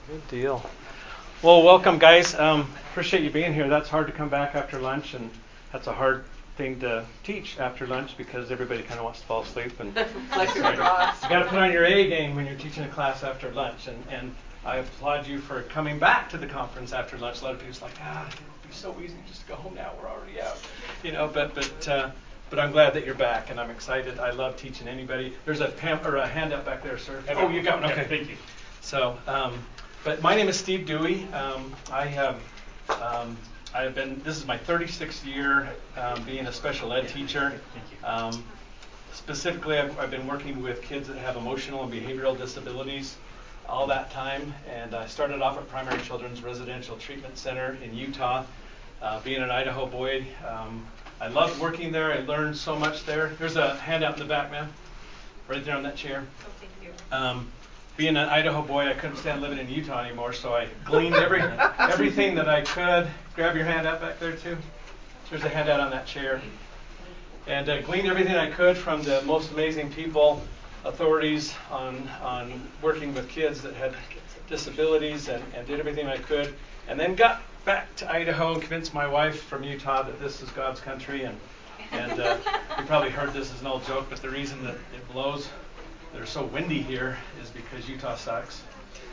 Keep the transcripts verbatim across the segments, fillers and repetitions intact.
Good deal. Well, welcome, guys. Um, appreciate you being here. That's hard to come back after lunch, and that's a hard thing to teach after lunch because everybody kind of wants to fall asleep. And Like your draws. You got to put on your A game when you're teaching a class after lunch, and, and I applaud you for coming back to the conference after lunch. A lot of people's like, ah, it'd be so easy just to go home now. We're already out, you know. But but uh, but I'm glad that you're back, and I'm excited. I love teaching anybody. There's a pam- or a handout back there, sir. Oh, you got one. Okay, thank you. So, um, but my name is Steve Dewey. Um, I have um, I have been. This is my thirty-sixth year um, being a special ed teacher. Thank you. Um, specifically, I've, I've been working with kids that have emotional and behavioral disabilities all that time. And I started off at Primary Children's Residential Treatment Center in Utah. Uh, being an Idaho boy, um, I loved working there. I learned so much there. There's a handout in the back, ma'am, right there on that chair. Oh, thank you. Um, being an Idaho boy, I couldn't stand living in Utah anymore, so I gleaned every everything that I could. Grab your handout back there, too. There's a handout on that chair. And uh, gleaned everything I could from the most amazing people, authorities on on working with kids that had disabilities, and, and did everything I could. And then got back to Idaho and convinced my wife from Utah that this is God's country. And, and uh, you probably heard this as an old joke, but the reason that it blows, that are so windy here, is because Utah sucks.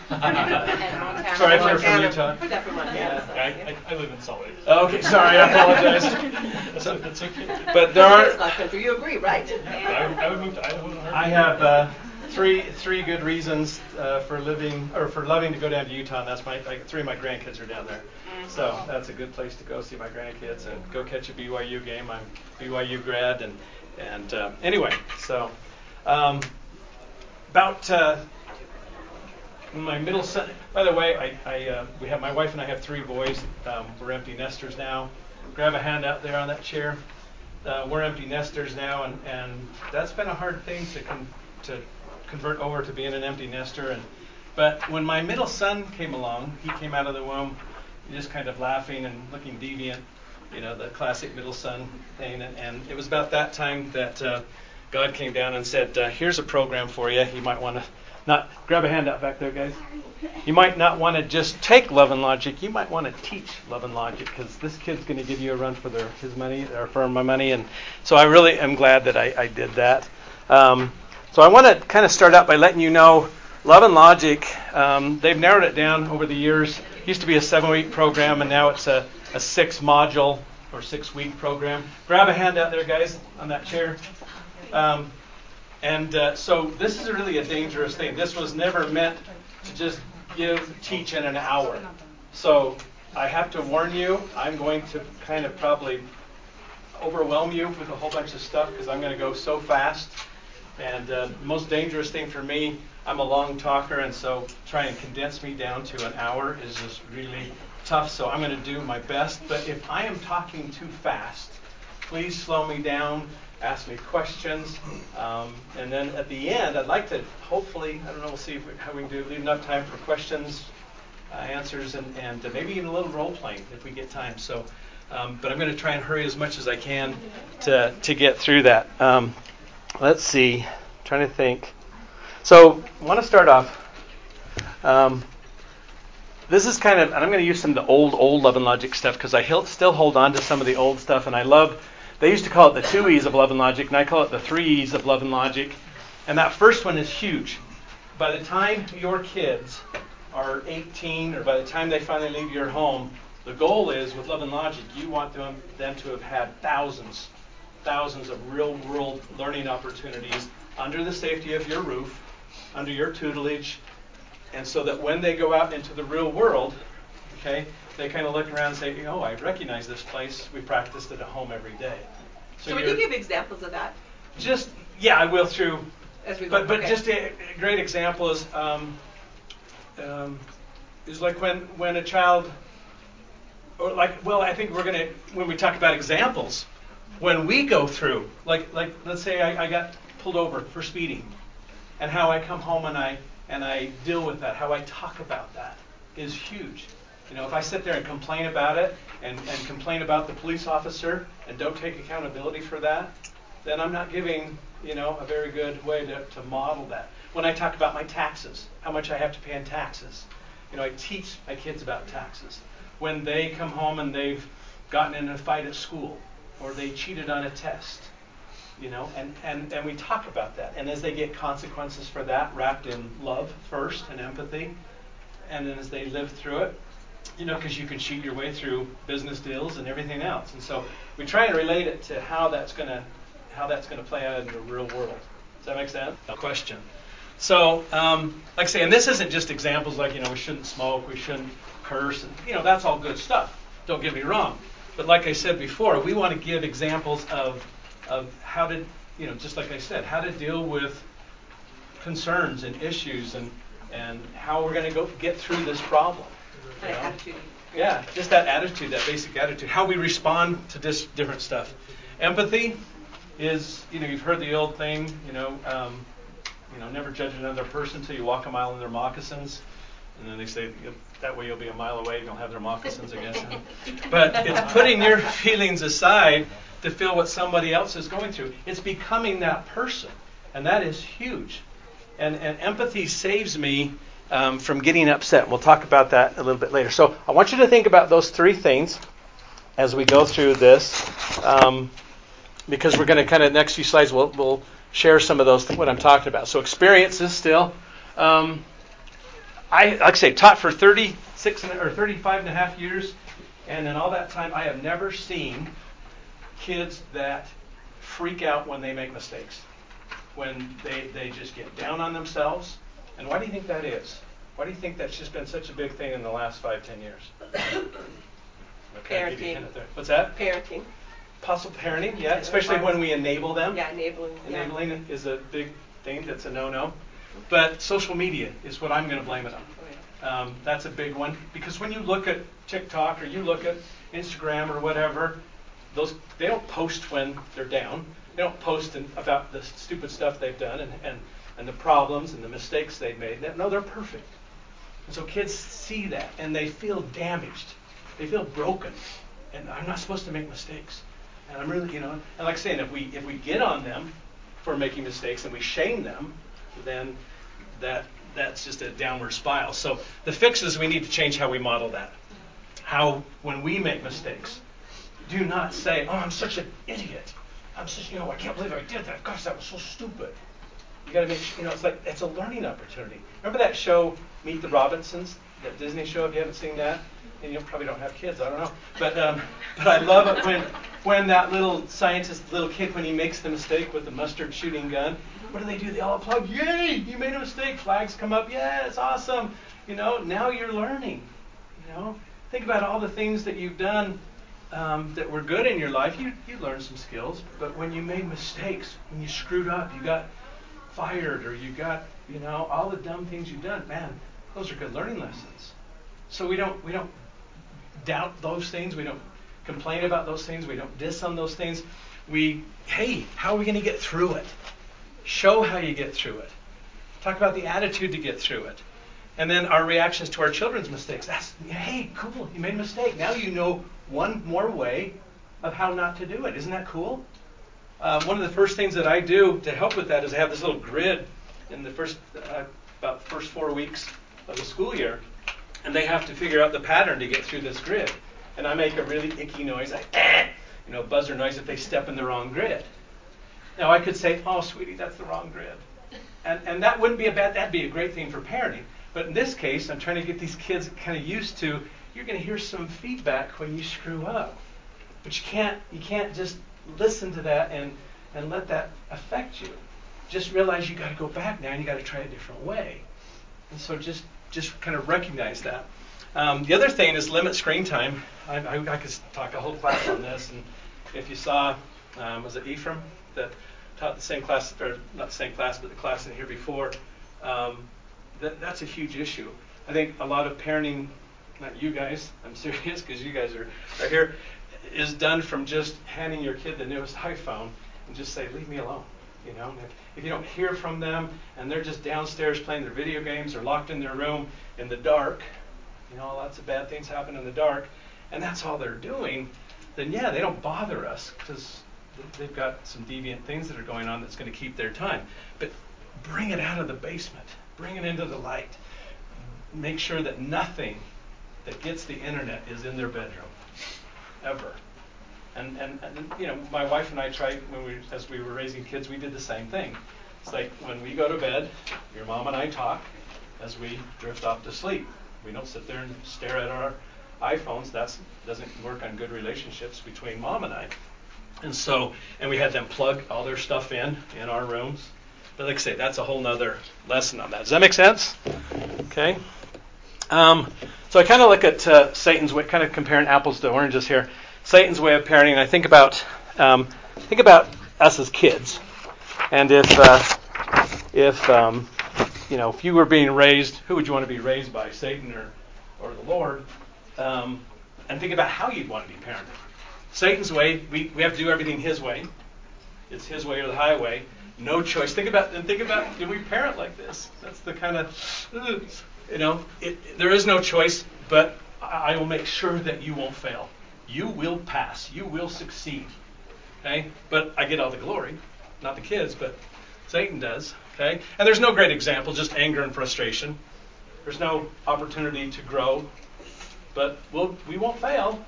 Sorry if you're from Utah. Put that from Montana. Yeah. Yeah, I, I, I live in Salt Lake. Okay, sorry, I apologize. That's, So- that's okay. But there It's are, not country. You agree, right? I, would- I would move to Idaho in a heartbeat. I have uh, three three good reasons uh, for living or for loving to go down to Utah, and that's my like, three of my grandkids are down there. So that's a good place to go see my grandkids and go catch a B Y U game. I'm B Y U grad, and and uh, anyway, so um, about. Uh, My middle son. By the way, I, I uh, we have my wife and I have three boys. Um, we're empty nesters now. Grab a hand out there on that chair. Uh, we're empty nesters now, and, and that's been a hard thing to con- to convert over to being an empty nester. And but when my middle son came along, he came out of the womb just kind of laughing and looking deviant, you know, the classic middle son thing. And, and it was about that time that uh, God came down and said, uh, "Here's a program for you. You might want to." Not grab a handout back there, guys. You might not want to just take Love and Logic. You might want to teach Love and Logic, because this kid's going to give you a run for their his money or for my money. And so I really am glad that I, I did that. Um, so I want to kind of start out by letting you know Love and Logic. Um, they've narrowed it down over the years. It used to be a seven-week program, and now it's a, a six-module or six-week program. Grab a handout there, guys, on that chair. Um, And uh, so this is really a dangerous thing. This was never meant to just give, teach in an hour. So I have to warn you, I'm going to kind of probably overwhelm you with a whole bunch of stuff because I'm going to go so fast. And uh, the most dangerous thing for me, I'm a long talker, and so trying to condense me down to an hour is just really tough. So I'm going to do my best. But if I am talking too fast, please slow me down. Ask me questions, um, and then at the end, I'd like to hopefully, I don't know, we'll see if we, how we can do leave enough time for questions, uh, answers, and, and uh, maybe even a little role playing if we get time. So, um, but I'm going to try and hurry as much as I can to to get through that. Um, let's see, I'm trying to think. So, I want to start off. Um, This is kind of, and I'm going to use some of the old, old Love and Logic stuff because I he- still hold on to some of the old stuff, and I love. They used to call it the two E's of Love and Logic, and I call it the three E's of Love and Logic. And that first one is huge. By the time your kids are eighteen, or by the time they finally leave your home, the goal is, with Love and Logic, you want them, them to have had thousands, thousands of real-world learning opportunities under the safety of your roof, under your tutelage, and so that when they go out into the real world, okay, they kind of look around and say, oh, I recognize this place. We practiced it at home every day. So would you give examples of that? Just, yeah, I will through. As we go. But but Okay. just a, a great example is um, um, is like when when a child, or like, well, I think we're going to, when we talk about examples, when we go through, like like let's say I, I got pulled over for speeding, and how I come home and I and I deal with that, how I talk about that is huge. You know, if I sit there and complain about it and, and complain about the police officer and don't take accountability for that, then I'm not giving, you know, a very good way to, to model that. When I talk about my taxes, how much I have to pay in taxes, You know, I teach my kids about taxes. When they come home and they've gotten in a fight at school, or they cheated on a test, you know, and, and, and we talk about that. And as they get consequences for that, wrapped in love first and empathy, and then as they live through it, you know, because you can cheat your way through business deals and everything else. And so we try and relate it to how that's going to how that's going to play out in the real world. Does that make sense? No question. So, um, like I say, and this isn't just examples like, you know, we shouldn't smoke, we shouldn't curse, and, you know, that's all good stuff. Don't get me wrong. But like I said before, we want to give examples of of how to, you know, just like I said, how to deal with concerns and issues and, and how we're going to go get through this problem. That attitude. Yeah, just that attitude, that basic attitude, how we respond to this different stuff. Empathy is, you know, you've heard the old thing, you know, um, you know, never judge another person until you walk a mile in their moccasins. And then they say, that way you'll be a mile away and you'll have their moccasins against them. But it's putting your feelings aside to feel what somebody else is going through. It's becoming that person. And that is huge. And, and empathy saves me um, from getting upset. We'll talk about that a little bit later. So I want you to think about those three things as we go through this. Um, because we're going to kind of, next few slides, we'll, we'll share some of those, what I'm talking about. So experiences still. Um, I, like I say, taught for thirty-six and, or thirty-five and a half years, and in all that time, I have never seen kids that freak out when they make mistakes, when they, they just get down on themselves. And why do you think that is? Why do you think that's just been such a big thing in the last five, ten years? Okay, Parenting. What's that? Parenting. Possible parenting, yeah, especially when we enable them. Yeah, enabling. Enabling yeah. is a big thing. That's a no-no. But social media is what I'm going to blame it on. Um, that's a big one, because when you look at TikTok or you look at Instagram or whatever, those they don't post when they're down. They don't post in, about the stupid stuff they've done and, and, and the problems and the mistakes they've made. No, they're perfect. And so kids see that and they feel damaged. They feel broken. And I'm not supposed to make mistakes. And I'm really, you know, and like I say, if we if we get on them for making mistakes and we shame them, then that that's just a downward spiral. So the fix is we need to change how we model that. How, when we make mistakes, do not say, oh, I'm such an idiot. I'm such, you know, I can't believe I did that. Gosh, that was so stupid. You got to make, you know, it's like, it's a learning opportunity. Remember that show, Meet the Robinsons, that Disney show, if you haven't seen that? And you probably don't have kids, I don't know. But um, but I love it when when that little scientist, little kid, when he makes the mistake with the mustard shooting gun, what do they do? They all applaud. Yay! You made a mistake. Flags come up. Yeah, it's awesome. You know, now you're learning. You know, think about all the things that you've done um, that were good in your life. You you learned some skills, but when you made mistakes, when you screwed up, you got fired, or you got, you know, all the dumb things you've done. Man, those are good learning lessons. So we don't we don't doubt those things. We don't complain about those things. We don't diss on those things. We, hey, how are we going to get through it? Show how you get through it. Talk about the attitude to get through it. And then our reactions to our children's mistakes. That's, hey, cool, you made a mistake. Now you know one more way of how not to do it. Isn't that cool? Uh, one of the first things that I do to help with that is I have this little grid in the first, uh, about the first four weeks of the school year. And they have to figure out the pattern to get through this grid. And I make a really icky noise, like, eh, you know, buzzer noise if they step in the wrong grid. Now I could say, oh, sweetie, that's the wrong grid. And and that wouldn't be a bad, that'd be a great thing for parenting. But in this case, I'm trying to get these kids kind of used to, you're going to hear some feedback when you screw up. But you can't you can't just listen to that and, and let that affect you. Just realize you got to go back now and you got to try a different way. And so just just kind of recognize that. Um, the other thing is limit screen time. I, I, I could talk a whole class on this. And if you saw, um, was it Ephraim that taught the same class, or not the same class, but the class in here before? Um, that, that's a huge issue. I think a lot of parenting, not you guys, I'm serious because you guys are, are here, is done from just handing your kid the newest iPhone and just say, leave me alone. You know, if, if you don't hear from them and they're just downstairs playing their video games or locked in their room in the dark, you know, lots of bad things happen in the dark, and that's all they're doing, then yeah, they don't bother us because they've got some deviant things that are going on that's going to keep their time. But bring it out of the basement. Bring it into the light. make sure that nothing that gets the internet is in their bedroom, ever. And, and, and you know, my wife and I tried, when we, as we were raising kids, we did the same thing. It's like when we go to bed, your mom and I talk as we drift off to sleep. We don't sit there and stare at our iPhones. That doesn't work on good relationships between mom and I. And so, and we had them plug all their stuff in, in our rooms. But like I say, that's a whole nother lesson on that. Does that make sense? Okay. Um, so I kind of look at uh, Satan's way, kind of comparing apples to oranges here. Satan's way of parenting, and I think about um, think about us as kids, and if uh, if um, you know if you were being raised, who would you want to be raised by, Satan or or the Lord? Um, and think about how you'd want to be parented. Satan's way, we, we have to do everything his way. It's his way or the highway. No choice. Think about and think about did we parent like this? That's the kind of you know it, there is no choice, but I, I will make sure that you won't fail. You will pass. You will succeed. Okay? But I get all the glory. Not the kids, but Satan does. Okay? And there's no great example, just anger and frustration. There's no opportunity to grow. But we'll, we won't fail.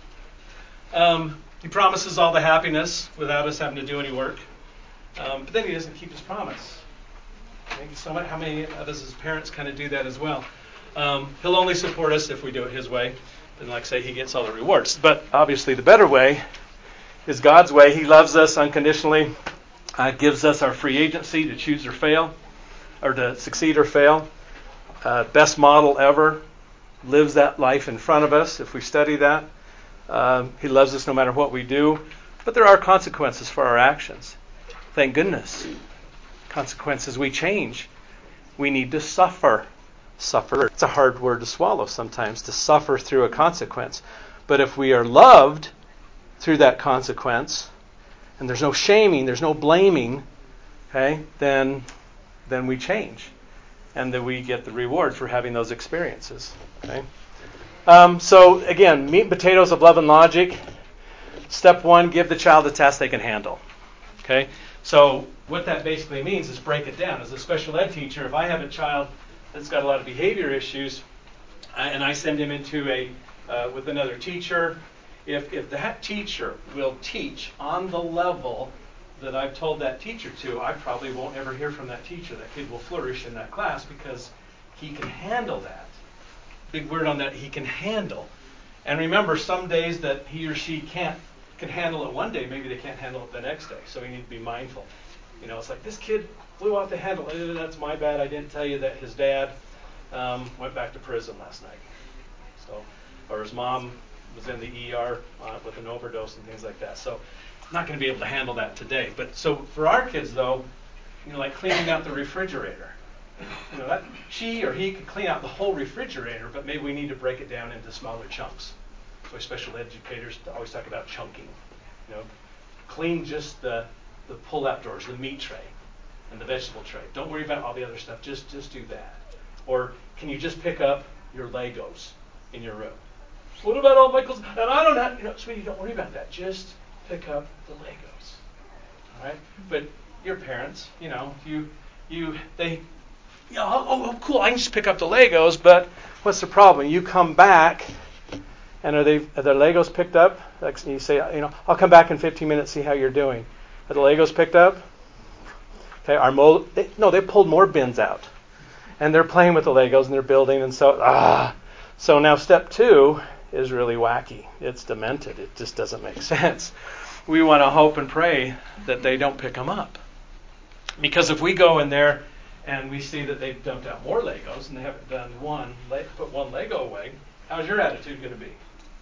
Um, he promises all the happiness without us having to do any work. Um, but then he doesn't keep his promise. Thank you so much. How many of us as parents kind of do that as well? Um, he'll only support us if we do it his way. And like I say, he gets all the rewards. But obviously the better way is God's way. He loves us unconditionally, uh, gives us our free agency to choose or fail, or to succeed or fail. Uh, best model ever. Lives that life in front of us if we study that. Uh, he loves us no matter what we do. But there are consequences for our actions. Thank goodness. Consequences we change. We need to suffer. Suffer. It's a hard word to swallow sometimes, to suffer through a consequence. But if we are loved through that consequence, and there's no shaming, there's no blaming, okay, then then we change. And then we get the reward for having those experiences. Okay. Um, so again, meat and potatoes of love and logic. Step one, give the child a task they can handle. Okay. So what that basically means is break it down. As a special ed teacher, if I have a child that's got a lot of behavior issues, and I send him into a uh, with another teacher, if if that teacher will teach on the level that I've told that teacher to, I probably won't ever hear from that teacher. That kid will flourish in that class because he can handle that. Big word on that, he can handle. And remember, some days that he or she can't can handle it one day, maybe they can't handle it the next day. So we need to be mindful. You know, it's like, this kid flew off the handle. Oh, that's my bad. I didn't tell you that his dad um, went back to prison last night. So, or his mom was in the E R uh, with an overdose and things like that. So I'm not going to be able to handle that today. But so for our kids, though, you know, like cleaning out the refrigerator. You know, that she or he could clean out the whole refrigerator, but maybe we need to break it down into smaller chunks. So special educators always talk about chunking. You know, clean just the the pull-out drawers, the meat tray, and the vegetable tray. Don't worry about all the other stuff. Just just do that. Or can you just pick up your Legos in your room? What about all Michael's? And I don't have, you know, sweetie, don't worry about that. Just pick up the Legos. All right? But your parents, you know, you you they, you know, oh, oh cool, I can just pick up the Legos. But what's the problem? You come back, and are they are the Legos picked up? Like you say, you know, I'll come back in fifteen minutes, see how you're doing. Are the Legos picked up? Okay, our mo- they, no, they pulled more bins out, and they're playing with the Legos and they're building, and so ah, so now step two is really wacky. It's demented. It just doesn't make sense. We want to hope and pray that they don't pick them up, because if we go in there and we see that they've dumped out more Legos and they haven't done one, put one Lego away, how's your attitude going to be?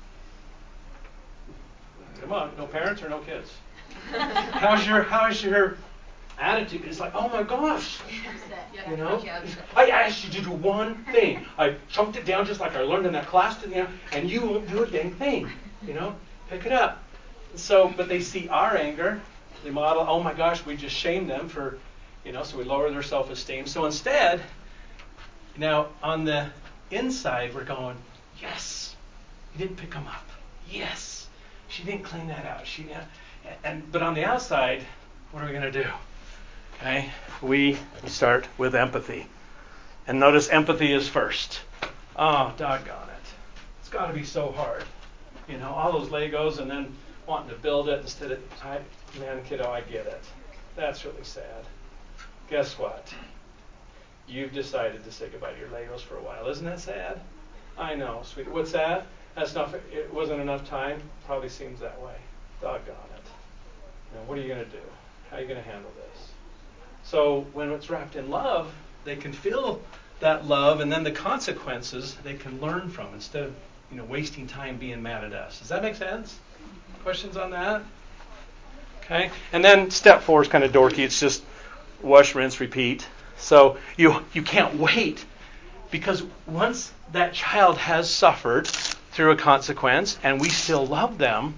Come on, no parents or no kids? How's your how's your attitude? It's like, oh my gosh, you know, I asked you to do one thing. I chunked it down just like I learned in that class, you know, and you won't do a dang thing. You know, pick it up. So, but they see our anger. They model, oh my gosh, we just shamed them for, you know, so we lower their self-esteem. So instead, now on the inside, we're going, yes, you didn't pick them up. Yes, she didn't clean that out. She, uh, and but on the outside, what are we going to do? Okay, we start with empathy, and notice empathy is first. Oh, doggone it. It's got to be so hard. You know, all those Legos and then wanting to build it instead of, I, man, kiddo, I get it. That's really sad. Guess what? You've decided to say goodbye to your Legos for a while. Isn't that sad? I know, sweetie. What's that? That's not, it wasn't enough time? Probably seems that way. Doggone it. You know, what are you going to do? How are you going to handle this? So when it's wrapped in love, they can feel that love, and then the consequences they can learn from instead of, you know, wasting time being mad at us. Does that make sense? Questions on that? Okay. And then step four is kind of dorky. It's just wash, rinse, repeat. So you you can't wait, because once that child has suffered through a consequence and we still love them,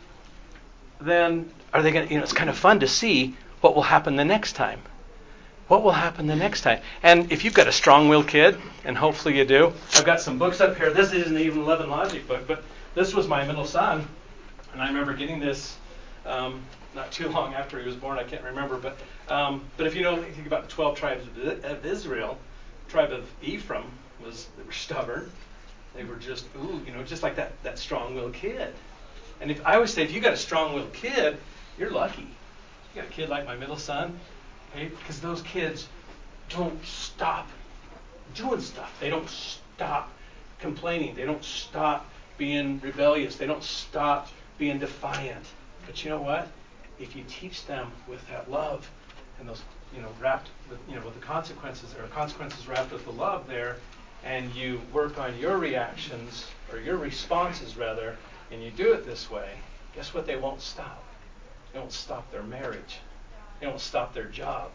then are they going to, you know, it's kind of fun to see what will happen the next time. What will happen the next time? And if you've got a strong-willed kid, and hopefully you do, I've got some books up here. This isn't even an eleven Logic book, but this was my middle son, and I remember getting this um, not too long after he was born. I can't remember, but um, but if you know anything about the twelve tribes of Israel, the tribe of Ephraim was they were stubborn. They were just ooh, you know, just like that that strong-willed kid. And if I always say, if you got a strong-willed kid, you're lucky. You got a kid like my middle son. Because those kids don't stop doing stuff. They don't stop complaining. They don't stop being rebellious. They don't stop being defiant. But you know what? If you teach them with that love and those, you know, wrapped with, you know, with the consequences, or consequences wrapped with the love there, and you work on your reactions, or your responses rather, and you do it this way, guess what? They won't stop. They won't stop their marriage. They won't stop their job.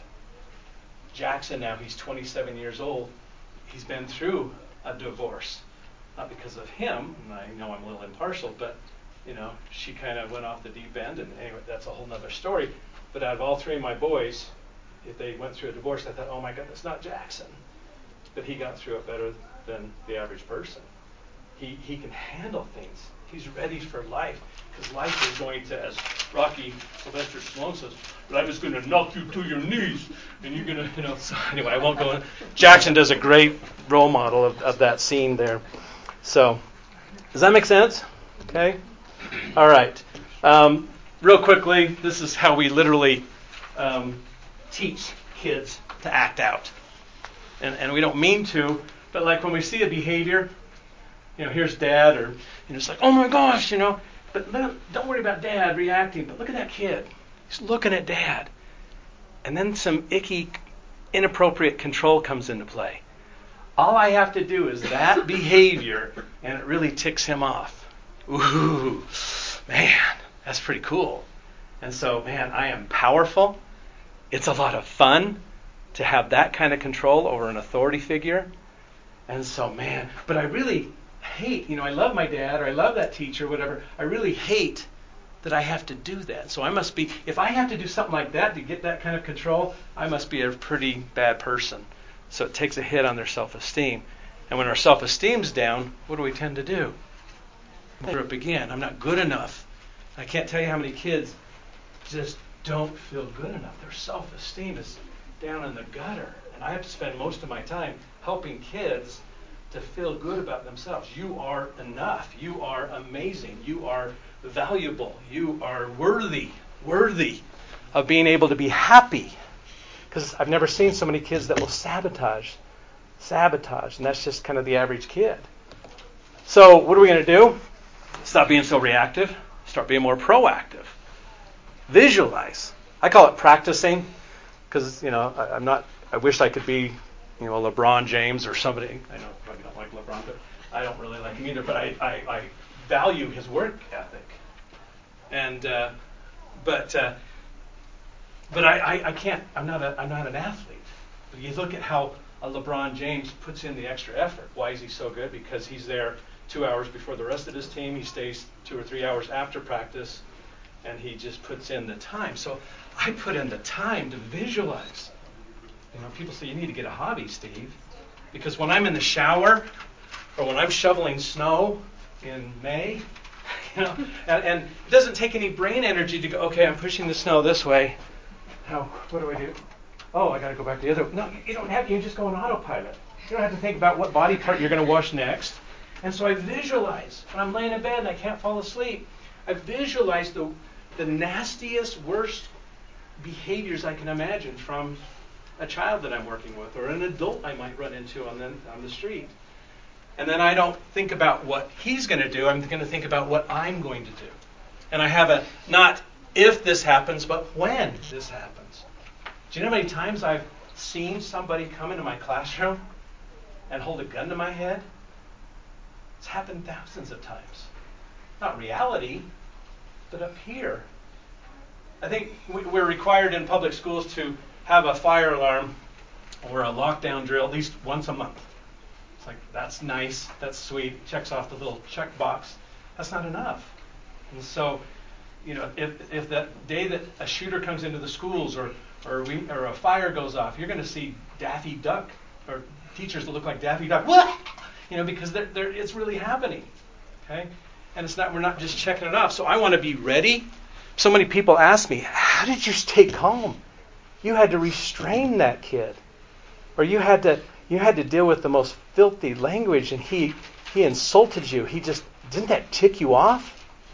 Jackson now, he's twenty-seven years old. He's been through a divorce. Not because of him, and I know I'm a little impartial, but, you know, she kind of went off the deep end, and anyway, that's a whole nother story. But out of all three of my boys, if they went through a divorce, I thought, oh my God, that's not Jackson. But he got through it better than the average person. He he can handle things. He's ready for life, because life is going to, as Rocky Sylvester Stallone says, life is going to knock you to your knees, and you're going to, you know. So anyway, I won't go in. Jackson does a great role model of, of that scene there. So, does that make sense? Okay. All right. Um, real quickly, this is how we literally um, teach kids to act out, and and we don't mean to, but like when we see a behavior. You know, here's Dad, or, you know, it's like, oh my gosh, you know. But don't worry about Dad reacting. But look at that kid. He's looking at Dad. And then some icky, inappropriate control comes into play. All I have to do is that behavior, and it really ticks him off. Ooh, man, that's pretty cool. And so, man, I am powerful. It's a lot of fun to have that kind of control over an authority figure. And so, man, but I really hate, you know, I love my dad, or I love that teacher, whatever. I really hate that I have to do that. So I must be, if I have to do something like that to get that kind of control, I must be a pretty bad person. So it takes a hit on their self-esteem. And when our self-esteem's down, what do we tend to do? We're up again. I'm not good enough. I can't tell you how many kids just don't feel good enough. Their self-esteem is down in the gutter. And I have to spend most of my time helping kids to feel good about themselves. You are enough. You are amazing. You are valuable. You are worthy, worthy of being able to be happy. Because I've never seen so many kids that will sabotage, sabotage, and that's just kind of the average kid. So what are we going to do? Stop being so reactive. Start being more proactive. Visualize. I call it practicing, because, you know, I, I'm not. I wish I could be, you know, a LeBron James or somebody. I know you probably don't like LeBron, but I don't really like him either. But I, I, I value his work ethic. And uh, but uh, but I, I, I can't. I'm not a I'm not an athlete. But you look at how a LeBron James puts in the extra effort. Why is he so good? Because he's there two hours before the rest of his team. He stays two or three hours after practice, and he just puts in the time. So I put in the time to visualize. You know, people say, you need to get a hobby, Steve. Because when I'm in the shower, or when I'm shoveling snow in May, you know, and, and it doesn't take any brain energy to go, okay, I'm pushing the snow this way. Now, what do I do? Oh, I got to go back the other way. No, you don't have, you just go on autopilot. You don't have to think about what body part you're going to wash next. And so I visualize when I'm laying in bed and I can't fall asleep. I visualize the the nastiest, worst behaviors I can imagine from a child that I'm working with or an adult I might run into on the, on the street. And then I don't think about what he's going to do. I'm going to think about what I'm going to do. And I have a, not if this happens, but when this happens. Do you know how many times I've seen somebody come into my classroom and hold a gun to my head? It's happened thousands of times. Not reality, but up here. I think we're required in public schools to have a fire alarm or a lockdown drill at least once a month. It's like, that's nice, that's sweet, checks off the little check box. That's not enough. And so, you know, if if that day that a shooter comes into the schools or or we or a fire goes off, you're going to see Daffy Duck or teachers that look like Daffy Duck. What? You know, because they're, they're, it's really happening. Okay, and it's not. We're not just checking it off. So I want to be ready. So many people ask me, "How did you stay calm? You had to restrain that kid, or you had to you had to deal with the most filthy language, and he he insulted you. He just didn't that tick you off?"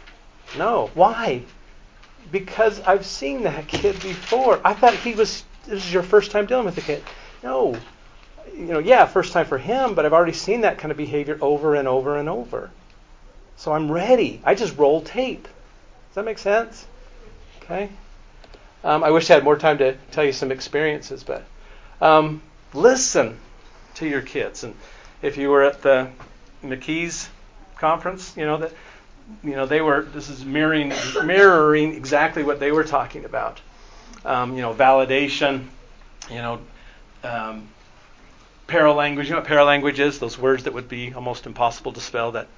No. Why? Because I've seen that kid before. I thought he was. This is your first time dealing with the kid. No. You know, yeah, first time for him, but I've already seen that kind of behavior over and over and over. So I'm ready. I just roll tape. Does that make sense? Okay. Um, I wish I had more time to tell you some experiences, but um, listen to your kids. And if you were at the McKee's conference, you know that you know they were. This is mirroring mirroring exactly what they were talking about. Um, you know, validation. You know. Um, Paralanguage, you know what paralanguage is? Those words that would be almost impossible to spell. That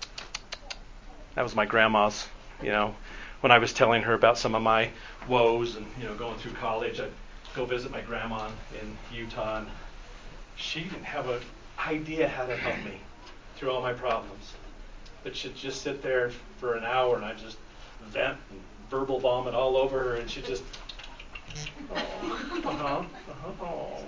that was my grandma's, you know, when I was telling her about some of my woes and, you know, going through college. I'd go visit my grandma in Utah, and she didn't have an idea how to help me through all my problems. But she'd just sit there for an hour, and I'd just vent and verbal vomit all over her, and she'd just, oh, uh-huh, uh-huh, oh.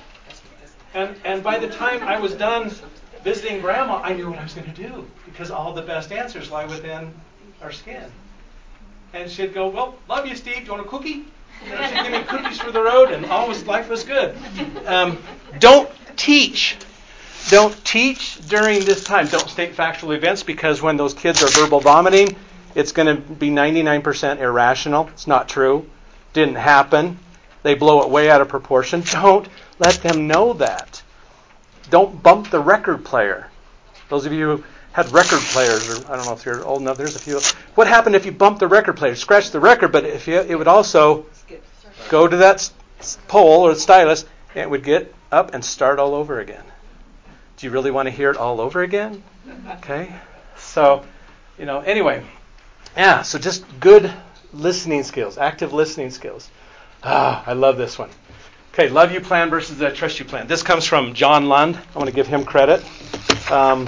And and by the time I was done visiting Grandma, I knew what I was going to do because all the best answers lie within our skin. And she'd go, well, love you, Steve. Do you want a cookie? And she'd give me cookies for the road, and all was life was good. Um, don't teach. Don't teach during this time. Don't state factual events because when those kids are verbal vomiting, it's going to be ninety-nine percent irrational. It's not true. Didn't happen. They blow it way out of proportion. Don't let them know that. Don't bump the record player. Those of you who had record players, or I don't know if you're old enough, there's a few. What happened if you bumped the record player? Scratch the record, but if you, it would also go to that pole or the stylus, and it would get up and start all over again. Do you really want to hear it all over again? Okay. So, you know, anyway. Yeah, so just good listening skills, active listening skills. Ah, I love this one. Okay, love you plan versus the trust you plan. This comes from John Lund. I want to give him credit. Um,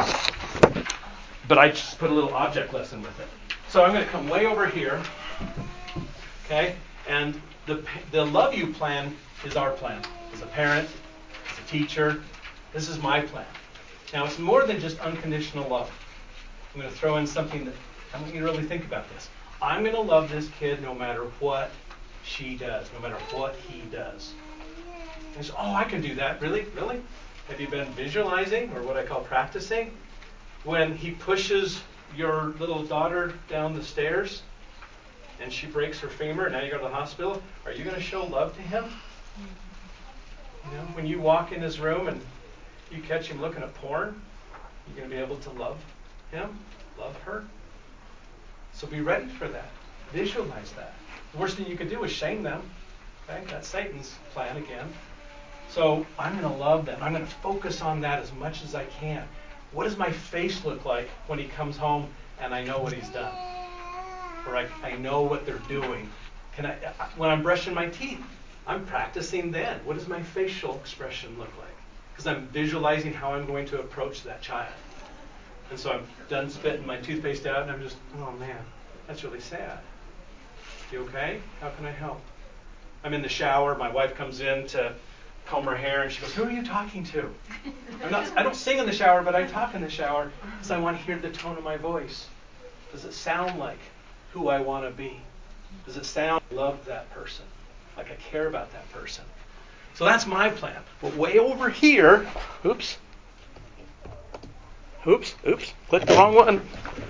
but I just put a little object lesson with it. So I'm going to come way over here. Okay, and the the love you plan is our plan. As a parent, as a teacher, this is my plan. Now it's more than just unconditional love. I'm going to throw in something that I want you to really think about this. I'm going to love this kid no matter what she does, no matter what he does. And you say, oh, I can do that. Really? Really? Have you been visualizing, or what I call practicing? When he pushes your little daughter down the stairs and she breaks her femur and now you go to the hospital, are you going to show love to him? You know, when you walk in his room and you catch him looking at porn, you're going to be able to love him, love her. So be ready for that. Visualize that. The worst thing you could do is shame them. Okay? That's Satan's plan again. So I'm going to love them. I'm going to focus on that as much as I can. What does my face look like when he comes home and I know what he's done? Or I, I know what they're doing. Can I, when I'm brushing my teeth, I'm practicing then. What does my facial expression look like? Because I'm visualizing how I'm going to approach that child. And so I'm done spitting my toothpaste out and I'm just, oh man, that's really sad. You okay? How can I help? I'm in the shower. My wife comes in to comb her hair, and she goes, "Who are you talking to?" I'm not, I don't sing in the shower, but I talk in the shower because I want to hear the tone of my voice. Does it sound like who I want to be? Does it sound like I love that person? Like I care about that person? So that's my plan. But way over here, oops, oops, oops, clicked the wrong one.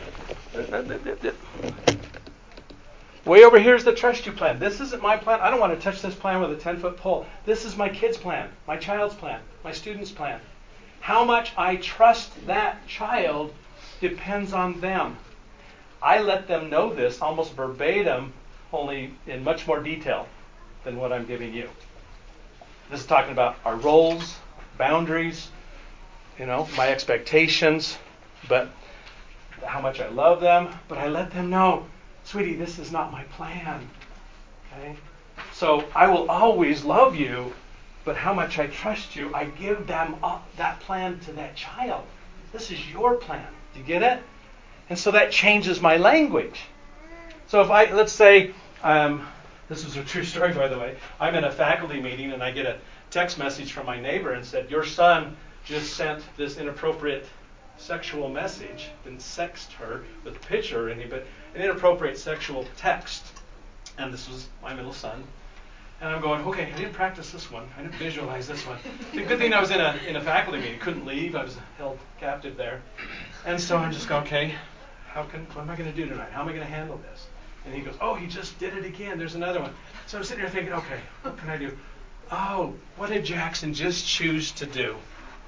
Way over here is the trust you plan. This isn't my plan. I don't want to touch this plan with a ten-foot pole. This is my kid's plan, my child's plan, my student's plan. How much I trust that child depends on them. I let them know this almost verbatim, only in much more detail than what I'm giving you. This is talking about our roles, boundaries, you know, my expectations, but how much I love them. But I let them know, sweetie, this is not my plan. Okay? So I will always love you, but how much I trust you, I give them up that plan to that child. This is your plan. Do you get it? And so that changes my language. So if I, let's say, um, this is a true story, by the way. I'm in a faculty meeting and I get a text message from my neighbor and said, "Your son just sent this inappropriate sexual message." Didn't sext her with a picture or anything, but an inappropriate sexual text. And this was my middle son. And I'm going, okay, I didn't practice this one. I didn't visualize this one. The good thing I was in a in a faculty meeting. Couldn't leave. I was held captive there. And so I'm just going, okay, how can what am I going to do tonight? How am I going to handle this? And he goes, oh, he just did it again. There's another one. So I'm sitting here thinking, okay, what can I do? Oh, what did Jackson just choose to do?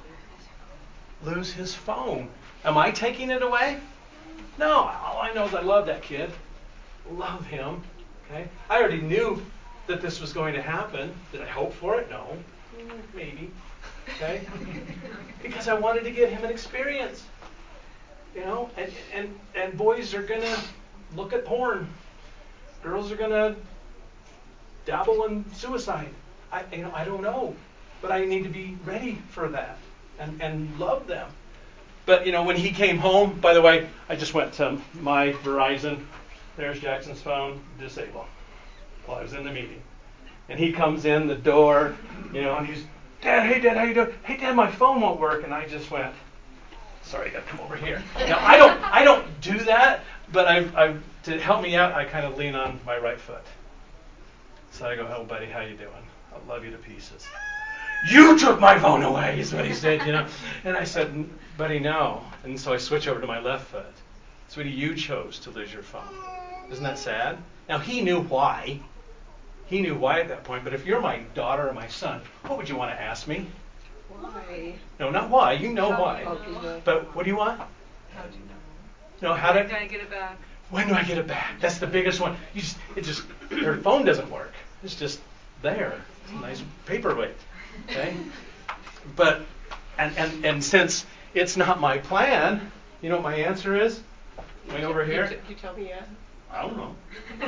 Lose his phone. Am I taking it away? No, all I know is I love that kid. Love him. Okay. I already knew that this was going to happen. Did I hope for it? No. Maybe. Okay. Because I wanted to give him an experience. You know, and and, and boys are gonna look at porn. Girls are gonna dabble in suicide. I you know I don't know, but I need to be ready for that and and love them. But you know, when he came home, by the way, I just went to my Verizon. There's Jackson's phone, disable. While I was in the meeting, and he comes in the door, you know, and he's, "Dad, hey Dad, how you doing? Hey Dad, my phone won't work." And I just went, "Sorry, I got to come over here." Now I don't I don't do that, but I I to help me out, I kind of lean on my right foot. So I go, "Oh buddy, how you doing? I love you to pieces." "You took my phone away," is what he said, you know. And I said, "Buddy, no." And so I switch over to my left foot. "Sweetie, you chose to lose your phone. Isn't that sad?" Now he knew why. He knew why at that point. But if you're my daughter or my son, what would you want to ask me? Why? No, not why. You know How why. do you know? But what do you want? How do you know? No, how When do do I get it back? When do I get it back? That's the biggest one. You just it just your phone doesn't work. It's just there. It's a nice paperweight. Okay? But and and and since it's not my plan, you know what my answer is? Way over here. You, t- you tell me yet? I don't know.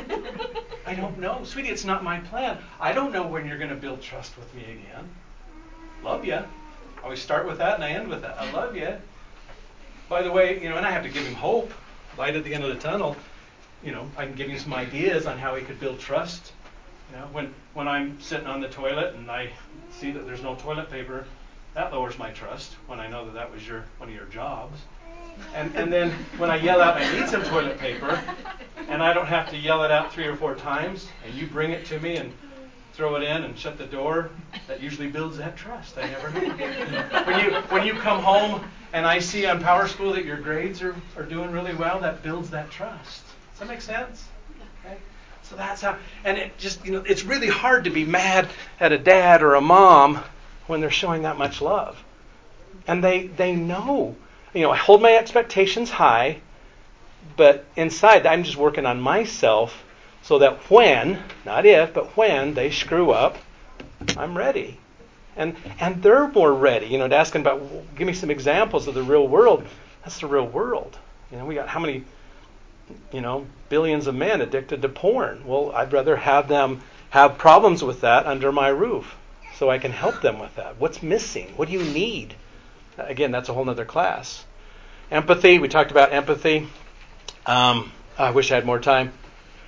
I don't know. Sweetie, it's not my plan. I don't know when you're going to build trust with me again. Love you. I always start with that and I end with that. I love you. By the way, you know, and I have to give him hope. Light at the end of the tunnel. You know, I can give him some ideas on how he could build trust. You know, when when I'm sitting on the toilet and I see that there's no toilet paper, that lowers my trust when I know that that was your one of your jobs. And and then when I yell out, "I need some toilet paper," and I don't have to yell it out three or four times, and you bring it to me and throw it in and shut the door, that usually builds that trust. I never know. When you when you come home and I see on Power School that your grades are, are doing really well, that builds that trust. Does that make sense? Okay. So that's how, and it just, you know, it's really hard to be mad at a dad or a mom when they're showing that much love. And they they know. You know, I hold my expectations high, but inside I'm just working on myself so that when, not if, but when they screw up, I'm ready. And and they're more ready. You know, to asking about, well, give me some examples of the real world. That's the real world. You know, we got how many, you know, billions of men addicted to porn. Well, I'd rather have them have problems with that under my roof so I can help them with that. What's missing? What do you need? Again, that's a whole other class. Empathy, we talked about empathy. Um, I wish I had more time.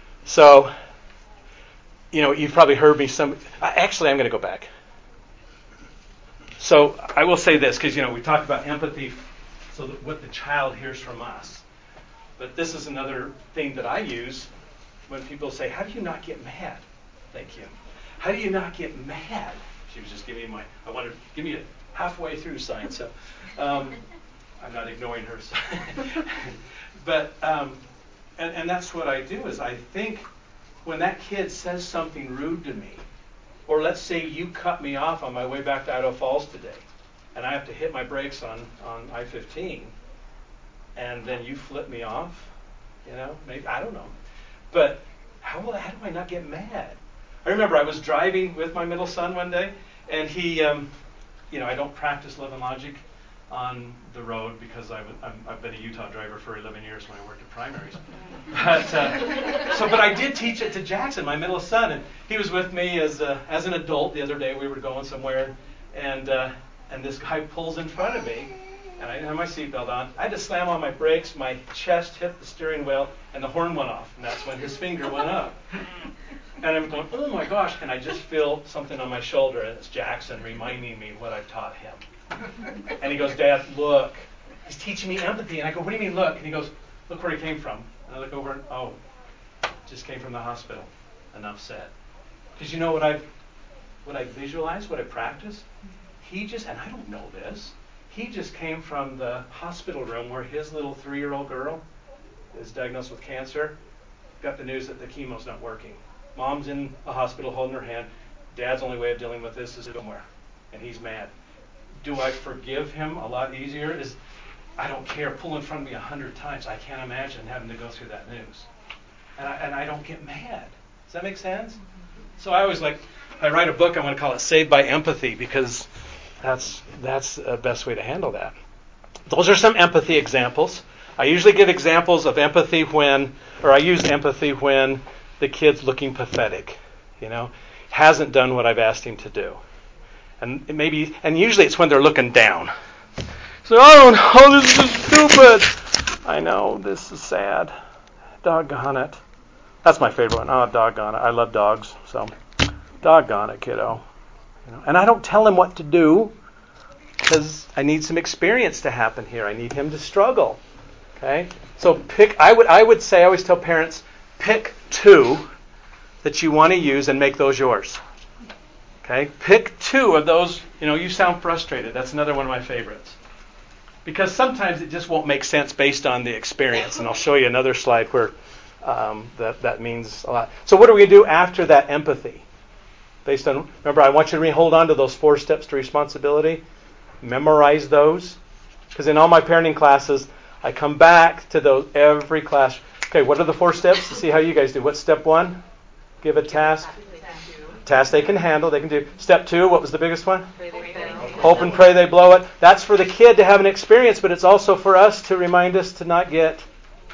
So, you know, you've probably heard me some... Actually, I'm going to go back. So I will say this, because, you know, we talk about empathy, so that what the child hears from us. But this is another thing that I use when people say, how do you not get mad? Thank you. How do you not get mad? She was just giving me my, I wanted to give me a halfway through sign, so um, I'm not ignoring her. So but, um, and, and that's what I do is I think when that kid says something rude to me, or let's say you cut me off on my way back to Idaho Falls today, and I have to hit my brakes on, on I fifteen, and then you flip me off, you know, maybe, I don't know. But how, will, how do I not get mad? I remember I was driving with my middle son one day, and he, um, you know, I don't practice love and logic on the road because I've, I'm, I've been a Utah driver for eleven years when I worked at primaries. But, uh, so, but I did teach it to Jackson, my middle son, and he was with me as a, as an adult the other day. We were going somewhere, and uh, and this guy pulls in front of me, and I didn't have my seatbelt on. I had to slam on my brakes, my chest hit the steering wheel, and the horn went off, and that's when his finger went up. And I'm going, oh my gosh, and I just feel something on my shoulder, and it's Jackson reminding me what I've taught him. And he goes, Dad, look. He's teaching me empathy. And I go, what do you mean, look? And he goes, look where he came from. And I look over and, oh, just came from the hospital. Enough said. Because you know what I've, what I visualize, what I practice? He just, and I don't know this, he just came from the hospital room where his little three-year-old girl is diagnosed with cancer, got the news that the chemo's not working. Mom's in a hospital holding her hand. Dad's only way of dealing with this is somewhere. And he's mad. Do I forgive him a lot easier? Is I don't care. Pull in front of me a hundred times. I can't imagine having to go through that news. And I, and I don't get mad. Does that make sense? So I always like, if I write a book, I want to call it Saved by Empathy because that's that's the best way to handle that. Those are some empathy examples. I usually give examples of empathy when, or I use empathy when the kid's looking pathetic, you know, hasn't done what I've asked him to do. And maybe, and usually it's when they're looking down. So, oh no, this is stupid. I know, this is sad. Doggone it. That's my favorite one. Oh, doggone it. I love dogs, so doggone it, kiddo. You know, and I don't tell him what to do because I need some experience to happen here. I need him to struggle. Okay? So pick, I would, I would say, I always tell parents, pick two that you want to use and make those yours. Okay, pick two of those. You know, you sound frustrated. That's another one of my favorites. Because sometimes it just won't make sense based on the experience. And I'll show you another slide where um, that, that means a lot. So what are we going to do after that empathy? Based on, remember, I want you to hold on to those four steps to responsibility. Memorize those. Because in all my parenting classes, I come back to those every class. Okay, what are the four steps? To see how you guys do. What's step one? Give a task. Task they can handle, they can do. Step two, what was the biggest one? Hope and pray they blow it. That's for the kid to have an experience, but it's also for us to remind us to not get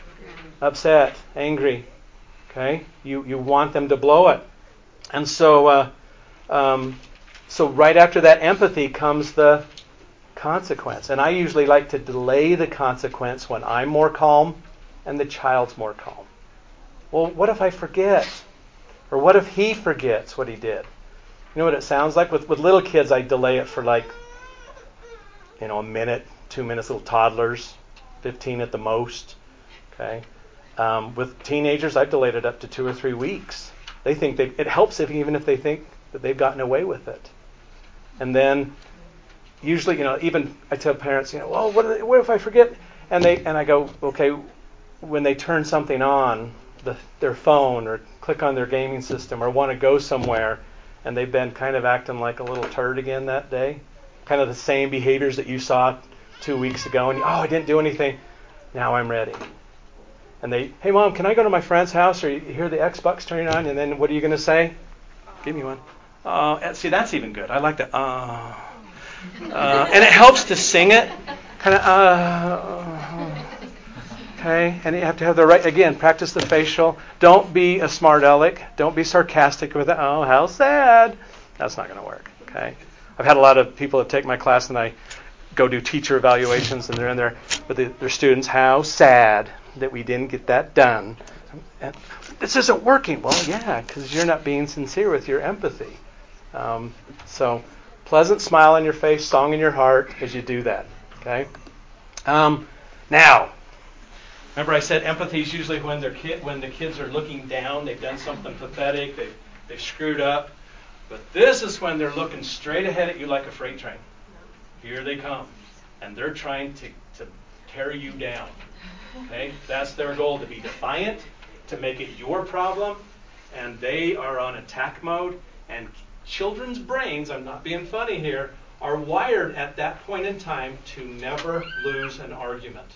upset, angry. Okay? You you want them to blow it. And so, uh, um, so right after that empathy comes the consequence. And I usually like to delay the consequence when I'm more calm and the child's more calm. Well, what if I forget? Or what if he forgets what he did? You know what it sounds like? With with little kids, I delay it for like, you know, a minute, two minutes, little toddlers, fifteen at the most. Okay. Um, with teenagers, I've delayed it up to two or three weeks. They think they it helps if even if they think that they've gotten away with it. And then, usually, you know, even I tell parents, you know, well, what, if, what if I forget? And they and I go, okay, when they turn something on, the, their phone or click on their gaming system or want to go somewhere and they've been kind of acting like a little turd again that day, kind of the same behaviors that you saw two weeks ago, and oh, I didn't do anything, now I'm ready. And they, hey Mom, can I go to my friend's house? Or you hear the Xbox turning on, and then what are you going to say? Give me one. Uh, see, that's even good. I like that. Uh, uh, and it helps to sing it, kind of, uh, okay, and you have to have the right, again, practice the facial. Don't be a smart aleck. Don't be sarcastic with it. Oh, how sad. That's not going to work, okay? I've had a lot of people that take my class and I go do teacher evaluations and they're in there with the, their students. How sad that we didn't get that done. And this isn't working. Well, yeah, because you're not being sincere with your empathy. Um, so Pleasant smile on your face, song in your heart as you do that. Okay. Um, now, remember I said empathy is usually when they're kid, when the kids are looking down, they've done something pathetic, they've they've screwed up. But this is when they're looking straight ahead at you like a freight train. Here they come, and they're trying to to tear you down. Okay, that's their goal, to be defiant, to make it your problem, and they are on attack mode. And children's brains, I'm not being funny here, are wired at that point in time to never lose an argument.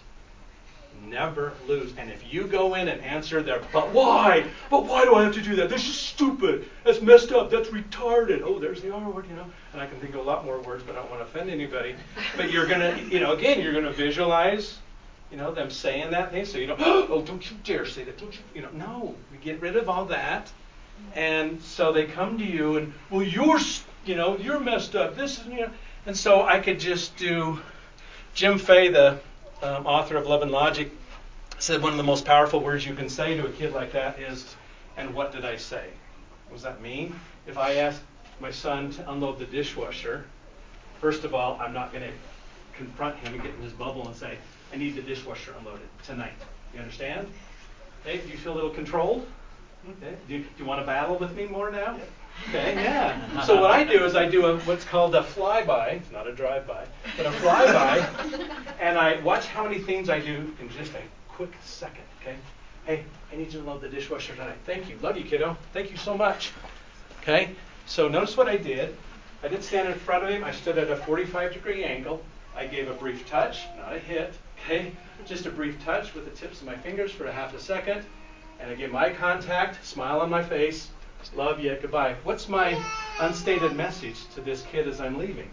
Never lose. And if you go in and answer their, but why? But why do I have to do that? This is stupid. That's messed up. That's retarded. Oh, there's the R word, you know. And I can think of a lot more words, but I don't want to offend anybody. But you're going to, you know, again, you're going to visualize, you know, them saying that thing. So you don't, oh, don't you dare say that. Don't you, you know, no. We get rid of all that. And so they come to you and, well, you're, you know, you're messed up. This is, you know. And so I could just do, Jim Fay, the um, author of Love and Logic, said one of the most powerful words you can say to a kid like that is, and what did I say? What does that mean? If I ask my son to unload the dishwasher, first of all, I'm not going to confront him and get in his bubble and say, I need the dishwasher unloaded tonight. You understand? Okay, do you feel a little controlled? Okay. Do you, do you want to battle with me more now? Okay, yeah. So what I do is I do a, what's called a flyby. It's not a drive-by, but a flyby. And I watch how many things I do in just a quick second, okay? Hey, I need you to load the dishwasher tonight. Thank you. Love you, kiddo. Thank you so much. Okay? So notice what I did. I didn't stand in front of him. I stood at a forty-five degree angle. I gave a brief touch, not a hit, okay? Just a brief touch with the tips of my fingers for a half a second. And I gave eye contact, smile on my face, love you, goodbye. What's my unstated message to this kid as I'm leaving?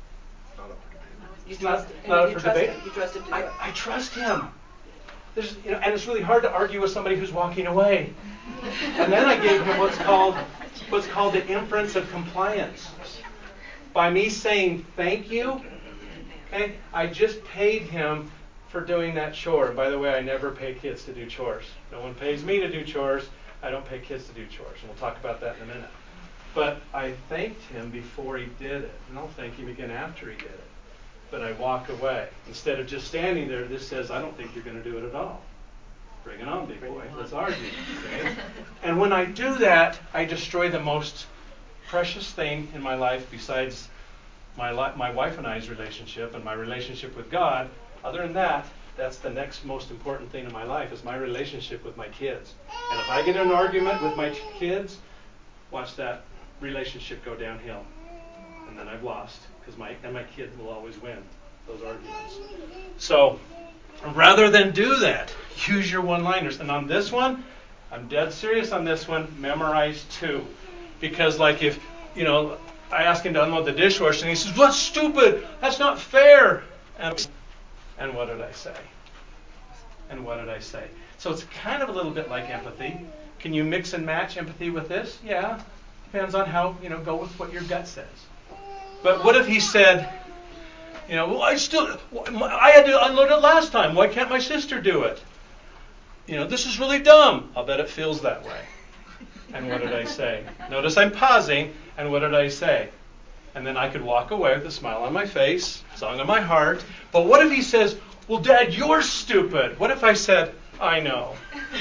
You It's not, trust him. not up You for trust debate. him. You trust him to do I, it. I trust him. There's, you know, and it's really hard to argue with somebody who's walking away. And then I gave him what's called what's called the inference of compliance. By me saying thank you, okay, I just paid him for doing that chore. And by the way, I never pay kids to do chores. No one pays me to do chores. I don't pay kids to do chores. And we'll talk about that in a minute. But I thanked him before he did it. And I'll thank him again after he did it. But I walk away. Instead of just standing there, this says, I don't think you're going to do it at all. Bring it on, big boy. Let's argue. Okay? And when I do that, I destroy the most precious thing in my life besides my li- my wife and I's relationship and my relationship with God. Other than that, that's the next most important thing in my life is my relationship with my kids. And if I get in an argument with my kids, watch that relationship go downhill. And then I've lost because my and my kid will always win those arguments. So rather than do that, use your one-liners. And on this one, I'm dead serious on this one, memorize two. Because like if, you know, I ask him to unload the dishwasher and he says, "That's stupid. That's not fair." And And what did I say? And what did I say? So it's kind of a little bit like empathy. Can you mix and match empathy with this? Yeah. Depends on how, you know, go with what your gut says. But what if he said, you know, well, I still, I had to unload it last time. Why can't my sister do it? You know, this is really dumb. I'll bet it feels that way. And what did I say? Notice I'm pausing. And what did I say? And then I could walk away with a smile on my face, song on my heart. But what if he says, well, Dad, you're stupid. What if I said, I know?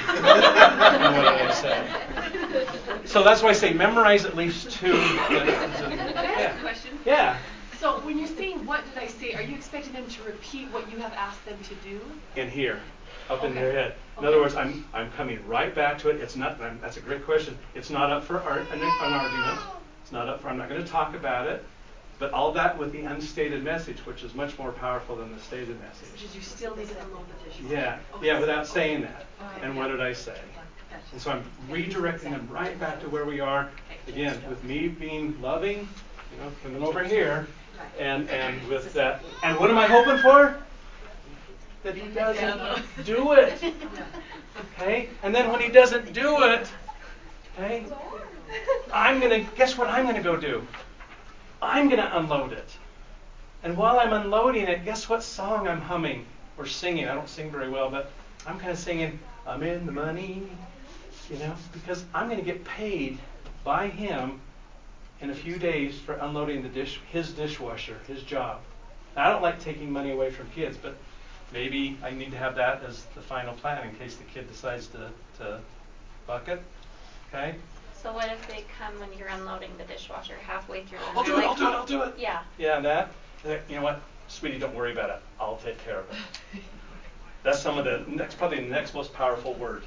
And what did I say? So that's why I say memorize at least two. Can I ask a question? Yeah. So when you're saying what did I say, are you expecting them to repeat what you have asked them to do? In here, up in Okay. their head. In Okay. other words, I'm I'm coming right back to it. It's not. I'm, that's a great question. It's not up for ar- an, an argument. It's not up for. I'm not going to talk about it. But all that with the unstated message, which is much more powerful than the stated message. Which is you still need to unload the dishwasher. Yeah, Okay. yeah, without saying that. Okay. And what did I say? Gotcha. And so I'm redirecting them right back to where we are. Again, with me being loving, you know, coming over here, and and with that. And what am I hoping for? That he doesn't do it. Okay? And then when he doesn't do it, okay, I'm gonna guess what I'm gonna go do? I'm going to unload it. And while I'm unloading it, guess what song I'm humming or singing? I don't sing very well, but I'm kind of singing, I'm in the money, you know, because I'm going to get paid by him in a few days for unloading the dish, his dishwasher, his job. Now, I don't like taking money away from kids, but maybe I need to have that as the final plan in case the kid decides to, to buck it. Okay? So what if they come when you're unloading the dishwasher halfway through? And I'll they're do it, like, I'll do it, I'll do it. Yeah. Yeah, and that, you know what, sweetie, don't worry about it. I'll take care of it. That's some of the next, probably the next most powerful word.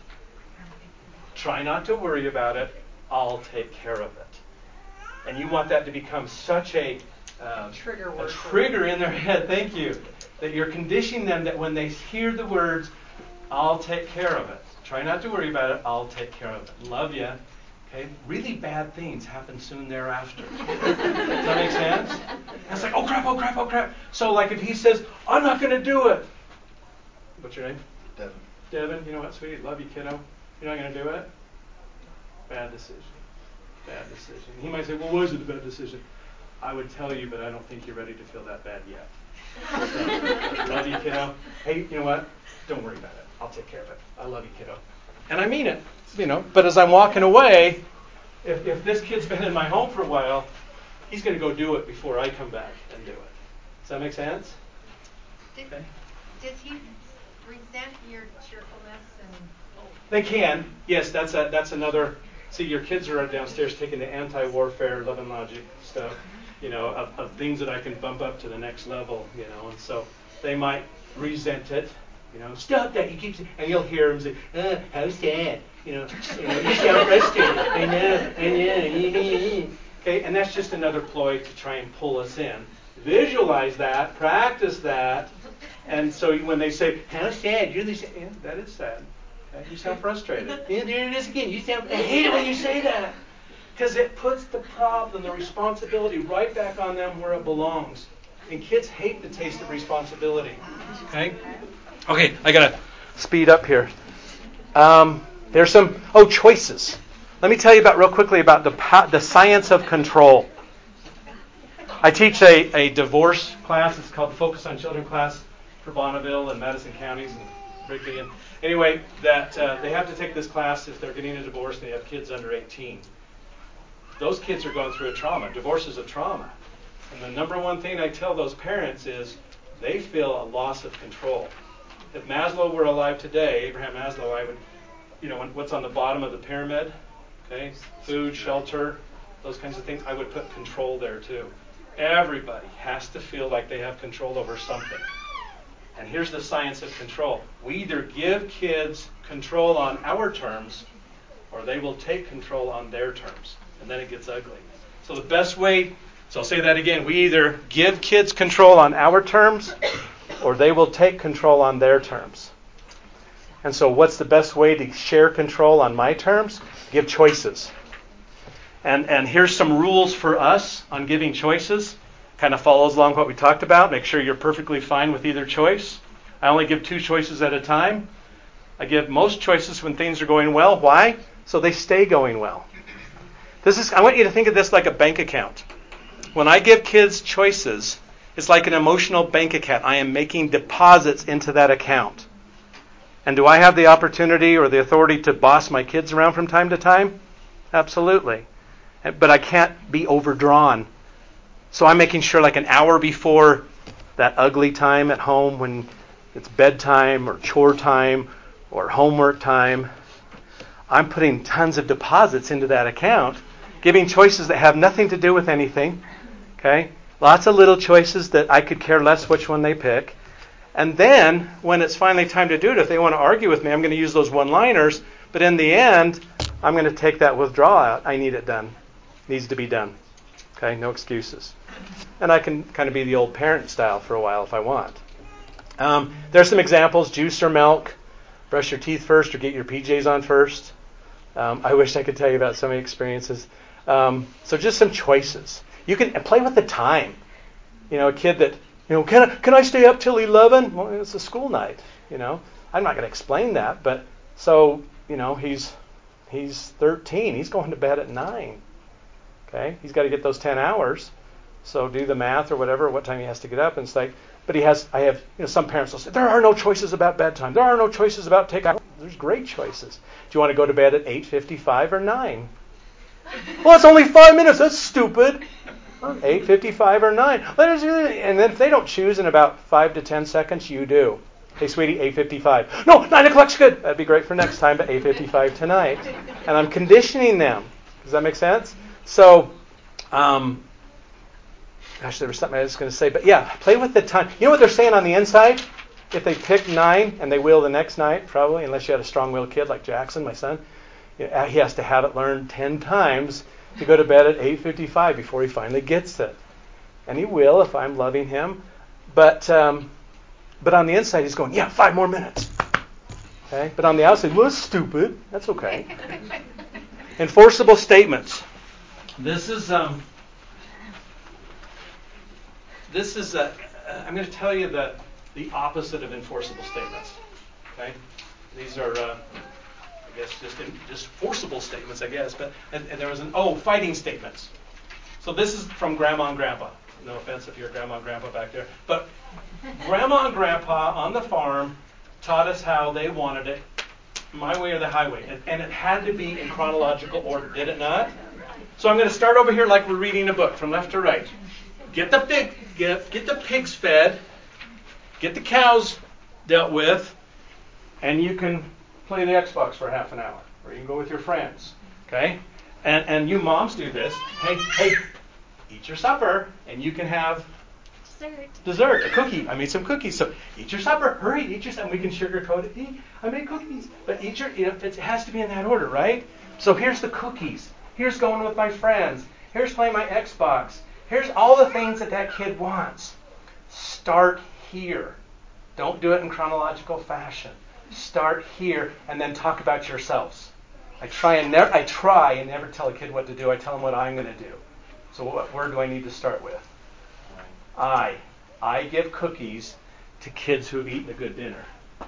Try not to worry about it. I'll take care of it. And you want that to become such a um, Trigger a word. trigger in their head. Thank you. That you're conditioning them that when they hear the words, I'll take care of it. Try not to worry about it. I'll take care of it. Love you. Okay. Really bad things happen soon thereafter. Does that make sense? And it's like, oh crap, oh crap, oh crap. So like if he says, I'm not going to do it. What's your name? Devin. Devin, you know what, sweetie? Love you, kiddo. You're not going to do it? Bad decision. Bad decision. He might say, well, was it a bad decision? I would tell you, but I don't think you're ready to feel that bad yet. So, love you, kiddo. Hey, you know what? Don't worry about it. I'll take care of it. I love you, kiddo. And I mean it, you know. But as I'm walking away, if, if this kid's been in my home for a while, he's going to go do it before I come back and do it. Does that make sense? Did, Okay. Does he resent your cheerfulness and? They can. Yes, that's a, that's another. See, your kids are downstairs taking the anti-warfare, love and logic stuff, you know, of, of things that I can bump up to the next level, you know, and so they might resent it, you know, stop that, you keep, and you'll hear them say, oh, how sad, you know, you know, you sound frustrated, I know, I know, okay, and that's just another ploy to try and pull us in. Visualize that, practice that, and so when they say, how sad, you're really sad, yeah, that is sad. You sound frustrated. Yeah, there it is again. You sound. I hate it when you say that, because it puts the problem, the responsibility, right back on them where it belongs. And kids hate the taste of responsibility. Okay. Okay, I gotta speed up here. Um, there's some oh choices. Let me tell you about real quickly about the the science of control. I teach a, a divorce class. It's called the Focus on Children class for Bonneville and Madison counties and Wrigley. And anyway, that uh, they have to take this class if they're getting a divorce and they have kids under eighteen. Those kids are going through a trauma. Divorce is a trauma. And the number one thing I tell those parents is they feel a loss of control. If Maslow were alive today, Abraham Maslow, I would, you know, what's on the bottom of the pyramid, okay, food, shelter, those kinds of things, I would put control there too. Everybody has to feel like they have control over something. And here's the science of control. We either give kids control on our terms, or they will take control on their terms. And then it gets ugly. So the best way, so I'll say that again, we either give kids control on our terms, or they will take control on their terms. And so what's the best way to share control on my terms? Give choices. And, and here's some rules for us on giving choices. Kind of follows along what we talked about. Make sure you're perfectly fine with either choice. I only give two choices at a time. I give most choices when things are going well. Why? So they stay going well. This is. I want you to think of this like a bank account. When I give kids choices, it's like an emotional bank account. I am making deposits into that account. And do I have the opportunity or the authority to boss my kids around from time to time? Absolutely. But I can't be overdrawn. So I'm making sure like an hour before that ugly time at home when it's bedtime or chore time or homework time, I'm putting tons of deposits into that account, giving choices that have nothing to do with anything. Okay? Lots of little choices that I could care less which one they pick. And then when it's finally time to do it, if they want to argue with me, I'm going to use those one-liners. But in the end, I'm going to take that withdrawal out. I need it done. Needs to be done. Okay? No excuses. And I can kind of be the old parent style for a while if I want. Um, there's some examples. Juice or milk. Brush your teeth first or get your P Js on first. Um, I wish I could tell you about so many experiences. Um, so just some choices. You can play with the time. You know, a kid that, you know, can I, can I stay up till eleven? Well, it's a school night, you know. I'm not going to explain that, but so, you know, he's he's thirteen. He's going to bed at nine. Okay? He's got to get those ten hours. So do the math or whatever, what time he has to get up. And it's like, but he has, I have, you know, some parents will say, there are no choices about bedtime. There are no choices about take out. There's great choices. Do you want to go to bed at eight fifty-five or nine? Well, it's only five minutes. That's stupid. eight fifty-five or nine. And then if they don't choose in about five to ten seconds, you do. Hey, sweetie, eight fifty-five. No, nine o'clock's good. That'd be great for next time, but eight fifty-five tonight. And I'm conditioning them. Does that make sense? So, um, gosh, there was something I was going to say. But yeah, play with the time. You know what they're saying on the inside? If they pick nine and they will the next night, probably, unless you had a strong-willed kid like Jackson, my son, he has to have it learned ten times to go to bed at eight fifty-five before he finally gets it. And he will if I'm loving him. But um, but on the inside, he's going, yeah, five more minutes. Okay. But on the outside, well, that's stupid. That's okay. Enforceable statements. This is um. This is a. I'm going to tell you the the opposite of enforceable statements. Okay. These are. Uh, I guess just in, just forcible statements, I guess. But and, and there was an oh fighting statements. So this is from Grandma and Grandpa. No offense if you're Grandma and Grandpa back there, but Grandma and Grandpa on the farm taught us how they wanted it, my way or the highway, and, and it had to be in chronological order, did it not? So I'm going to start over here like we're reading a book from left to right. Get the pig, get get the pigs fed, get the cows dealt with, and you can play the Xbox for half an hour, or you can go with your friends, okay? And and you moms do this. Hey, hey, eat your supper, and you can have Dessert. dessert, a cookie. I made some cookies, so eat your supper. Hurry, eat your supper. We can sugarcoat it. Eat, I made cookies, but eat your. You know, it has to be in that order, right? So here's the cookies. Here's going with my friends. Here's playing my Xbox. Here's all the things that that kid wants. Start here. Don't do it in chronological fashion. Start here and then talk about yourselves. I try and never I try and never tell a kid what to do. I tell them what I'm going to do. So what word do I need to start with? I. I give cookies to kids who have eaten a good dinner.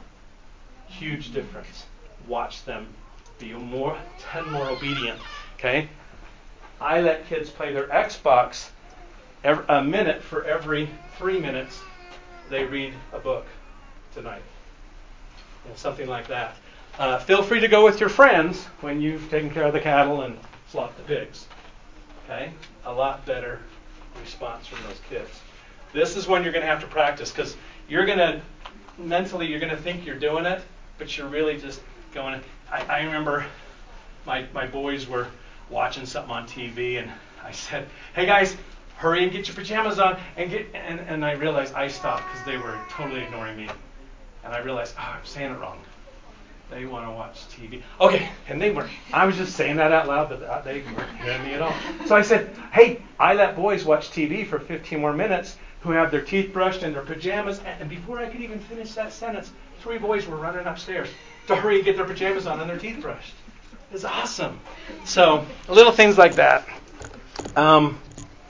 Huge difference. Watch them be more ten more obedient. Okay? I let kids play their Xbox every, a minute for every three minutes they read a book tonight. You know, something like that. Uh, feel free to go with your friends when you've taken care of the cattle and slaughtered the pigs. Okay? A lot better response from those kids. This is when you're going to have to practice because you're going to, mentally, you're going to think you're doing it, but you're really just going, I, I remember my, my boys were watching something on T V and I said, hey guys, hurry and get your pajamas on and get, and, and I realized I stopped because they were totally ignoring me. And I realized, oh, I'm saying it wrong. They want to watch T V. Okay, and they weren't. I was just saying that out loud, but they weren't hearing me at all. So I said, hey, I let boys watch T V for fifteen more minutes who have their teeth brushed and their pajamas. And before I could even finish that sentence, three boys were running upstairs to hurry and get their pajamas on and their teeth brushed. It's awesome. So little things like that. Um,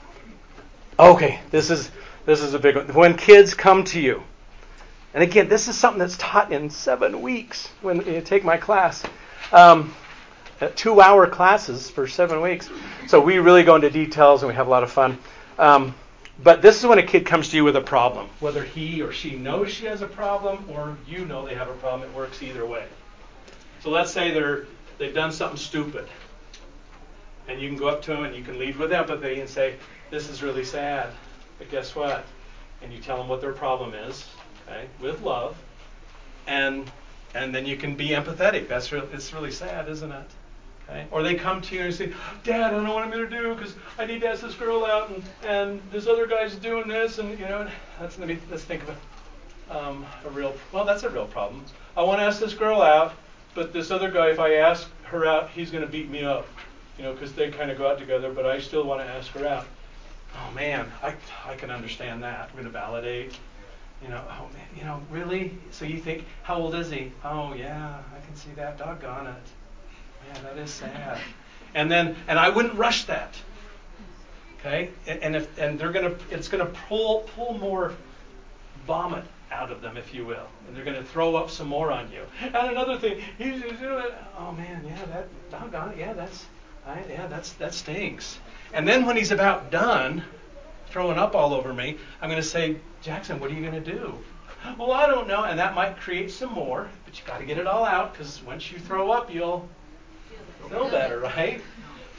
okay, this is this is a big one. When kids come to you. And again, this is something that's taught in seven weeks when you take my class. Um, two-hour classes for seven weeks. So we really go into details and we have a lot of fun. Um, but this is when a kid comes to you with a problem. Whether he or she knows she has a problem or you know they have a problem, it works either way. So let's say they're, they've done something stupid. And you can go up to them and you can lead with empathy and say, this is really sad, but guess what? And you tell them what their problem is. Okay, with love, and and then you can be empathetic. That's re- it's really sad, isn't it? Okay, or they come to you and say, Dad, I don't know what I'm going to do because I need to ask this girl out, and, and this other guy's doing this, and you know, that's let me let's think of a, um, a real well, that's a real problem. I want to ask this girl out, but this other guy, if I ask her out, he's going to beat me up, you know, because they kind of go out together, but I still want to ask her out. Oh man, I I can understand that. I'm going to validate. You know, oh man, you know, really? So you think, how old is he? Oh yeah, I can see that. Doggone it. Man, that is sad. And then, and I wouldn't rush that. Okay? And, and if and they're gonna, it's gonna pull pull more vomit out of them, if you will, and they're gonna throw up some more on you. And another thing, he's, he's doing it. Oh man, yeah, that doggone it. Yeah, that's, I, yeah, that's that stinks. And then when he's about done throwing up all over me, I'm going to say, Jackson, what are you going to do? Well, I don't know. And that might create some more, but you got to get it all out because once you throw up, you'll feel better, right?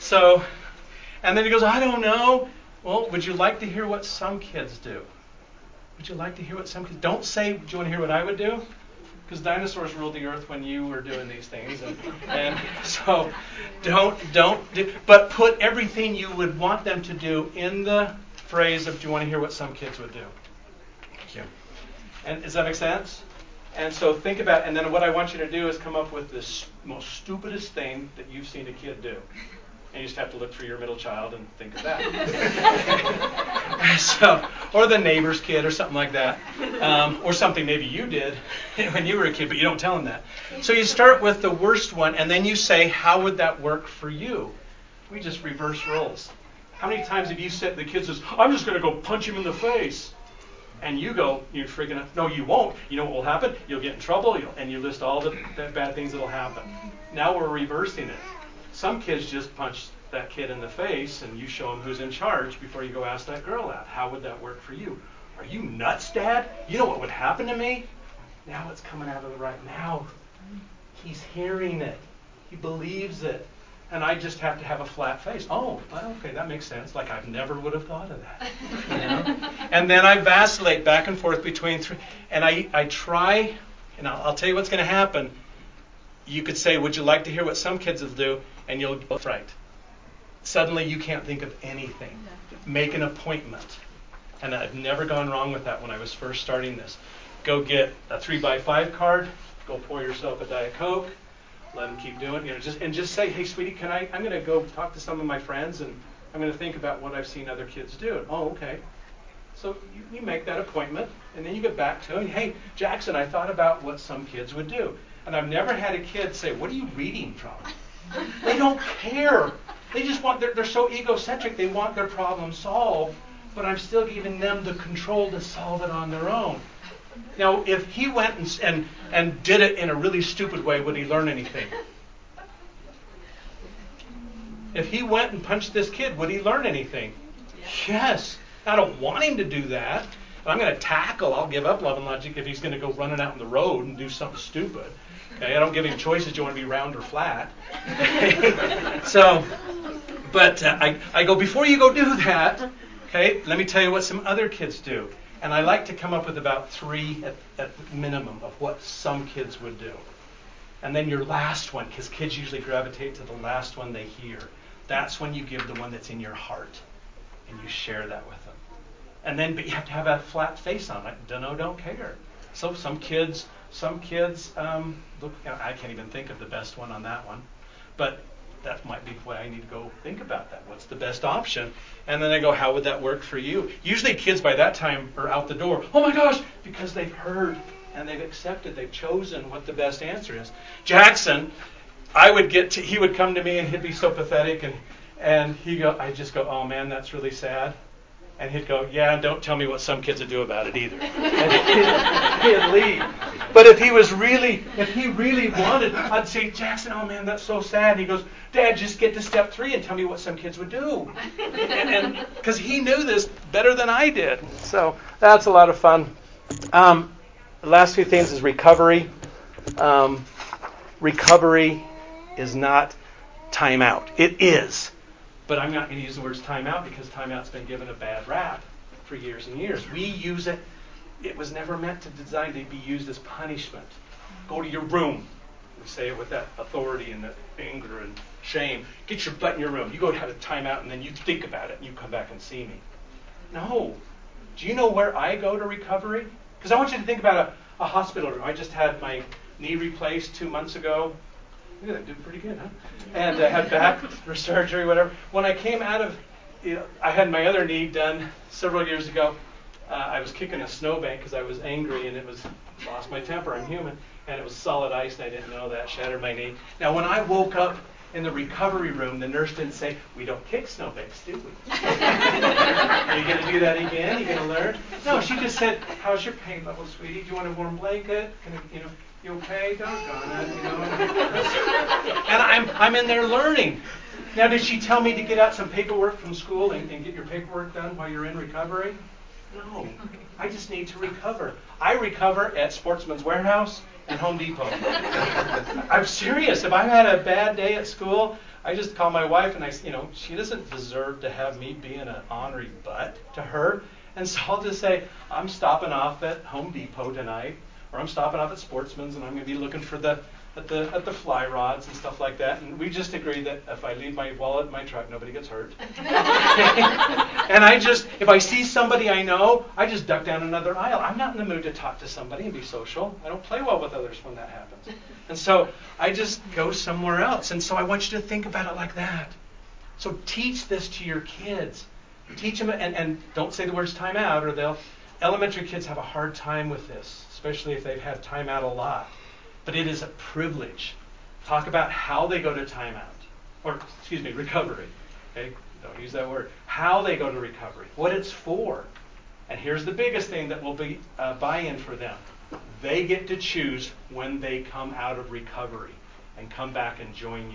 So, and then he goes, I don't know. Well, would you like to hear what some kids do? Would you like to hear what some kids... Don't say, do you want to hear what I would do? Because dinosaurs ruled the earth when you were doing these things. And, and so don't, don't, do, but put everything you would want them to do in the phrase of, do you want to hear what some kids would do? Thank you. And does that make sense? And so think about, and then what I want you to do is come up with this most stupidest thing that you've seen a kid do. And you just have to look for your middle child and think of that. So, or the neighbor's kid or something like that. Um, or something maybe you did when you were a kid, but you don't tell them that. So you start with the worst one, and then you say, how would that work for you? We just reverse roles. How many times have you said, the kid says, I'm just going to go punch him in the face. And you go, you're freaking out. No, you won't. You know what will happen? You'll get in trouble, you'll, and you list all the, the bad things that will happen. Now we're reversing it. Some kids just punch that kid in the face, and you show them who's in charge before you go ask that girl out. How would that work for you? Are you nuts, Dad? You know what would happen to me? Now it's coming out of the right now. He's hearing it. He believes it. And I just have to have a flat face. Oh, well, okay, that makes sense. Like I never would have thought of that. You know? And then I vacillate back and forth between three. And I, I try, and I'll, I'll tell you what's going to happen. You could say, would you like to hear what some kids will do? And you'll go, right. Suddenly you can't think of anything. Make an appointment. And I've never gone wrong with that when I was first starting this. Go get a three by five card. Go pour yourself a Diet Coke. Let them keep doing, you know, just and just say, hey, sweetie, can I? I'm going to go talk to some of my friends, and I'm going to think about what I've seen other kids do. And, oh, okay. So you, you make that appointment, and then you get back to him. Hey, Jackson, I thought about what some kids would do, and I've never had a kid say, what are you reading from? They don't care. They just want. They're, they're so egocentric. They want their problem solved, but I'm still giving them the control to solve it on their own. Now, if he went and, and and did it in a really stupid way, would he learn anything? If he went and punched this kid, would he learn anything? Yes. I don't want him to do that. I'm going to tackle. I'll give up love and logic if he's going to go running out in the road and do something stupid. Okay, I don't give him choices. Do you want to be round or flat? So, but uh, I, I go, before you go do that, okay, let me tell you what some other kids do. And I like to come up with about three at, at minimum of what some kids would do. And then your last one, because kids usually gravitate to the last one they hear. That's when you give the one that's in your heart. And you share that with them. And then, but you have to have a flat face on it. Don't know, don't care. So some kids, some kids, um, look, I can't even think of the best one on that one. But that might be why I need to go think about that. What's the best option? And then I go, how would that work for you? Usually kids by that time are out the door. Oh my gosh, because they've heard and they've accepted, they've chosen what the best answer is. Jackson, I would get to, he would come to me and he'd be so pathetic and, and he go, I'd just go, oh man, that's really sad. And he'd go, yeah, don't tell me what some kids would do about it either. And he'd, he'd leave. But if he was really, if he really wanted, I'd say, Jackson, oh man, that's so sad. And he goes, Dad, just get to step three and tell me what some kids would do. And because he knew this better than I did. So that's a lot of fun. Um, the last few things is recovery. Um, recovery is not timeout. It is. But I'm not going to use the words timeout because timeout's been given a bad rap for years and years. We use it. It was never meant to design to be used as punishment. Go to your room. We say it with that authority and that anger and shame. Get your butt in your room. You go have a timeout and then you think about it and you come back and see me. No. Do you know where I go to recovery? Because I want you to think about a, a hospital room. I just had my knee replaced two months ago. Look at that, doing pretty good, huh? And I had back for surgery, whatever. When I came out of, you know, I had my other knee done several years ago. Uh, I was kicking a snowbank because I was angry and it was, lost my temper, I'm human. And it was solid ice and I didn't know that, shattered my knee. Now when I woke up in the recovery room, the nurse didn't say, we don't kick snowbanks, do we? Are you going to do that again? Are you going to learn? No, she just said, how's your pain level, sweetie? Do you want a warm blanket? Can I, you know, you okay? Doggone it, you know. And I'm I'm in there learning. Now, did she tell me to get out some paperwork from school and, and get your paperwork done while you're in recovery? No. I just need to recover. I recover at Sportsman's Warehouse and Home Depot. I'm serious. If I've had a bad day at school, I just call my wife and I, you know, she doesn't deserve to have me being an ornery butt to her. And so I'll just say, I'm stopping off at Home Depot tonight, or I'm stopping off at Sportsman's and I'm going to be looking for the at the at the fly rods and stuff like that. And we just agree that if I leave my wallet in my truck, nobody gets hurt. And I just, if I see somebody I know, I just duck down another aisle. I'm not in the mood to talk to somebody and be social. I don't play well with others when that happens. And so I just go somewhere else. And so I want you to think about it like that. So teach this to your kids. Teach them, and, and don't say the words time out, or they'll, elementary kids have a hard time with this, especially if they've had time out a lot. But it is a privilege. Talk about how they go to timeout, or excuse me, recovery. Okay, don't use that word. How they go to recovery, what it's for. And here's the biggest thing that will be uh, buy-in for them. They get to choose when they come out of recovery and come back and join you.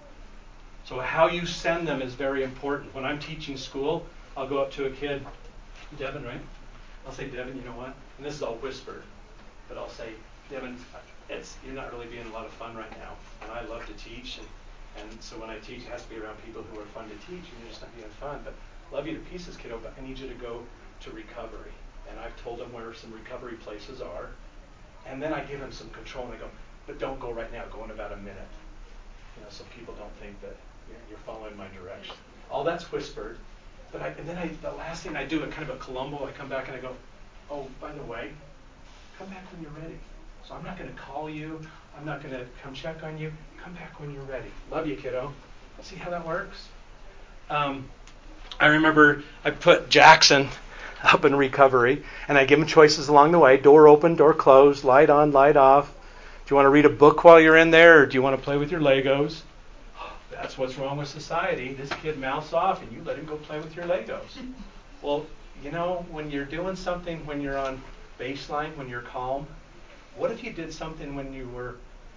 So how you send them is very important. When I'm teaching school, I'll go up to a kid, Devin, right? I'll say, Devin, you know what? And this is all whispered, but I'll say, Devin, it's you're not really being a lot of fun right now. And I love to teach, and, and so when I teach, it has to be around people who are fun to teach, and you're just not being fun. But love you to pieces, kiddo, but I need you to go to recovery. And I've told them where some recovery places are. And then I give them some control, and I go, but don't go right now. Go in about a minute. You know, so people don't think that you're, you're following my direction. All that's whispered. But I, and then I, the last thing I do, a kind of a Columbo, I come back and I go, oh, by the way, come back when you're ready. So I'm not going to call you. I'm not going to come check on you. Come back when you're ready. Love you, kiddo. See how that works? Um, I remember I put Jackson up in recovery, and I give him choices along the way. Door open, door closed, light on, light off. Do you want to read a book while you're in there, or do you want to play with your Legos? That's what's wrong with society. This kid mouths off, and you let him go play with your Legos. Well, you know, when you're doing something, when you're on baseline, when you're calm, what if you did something when you were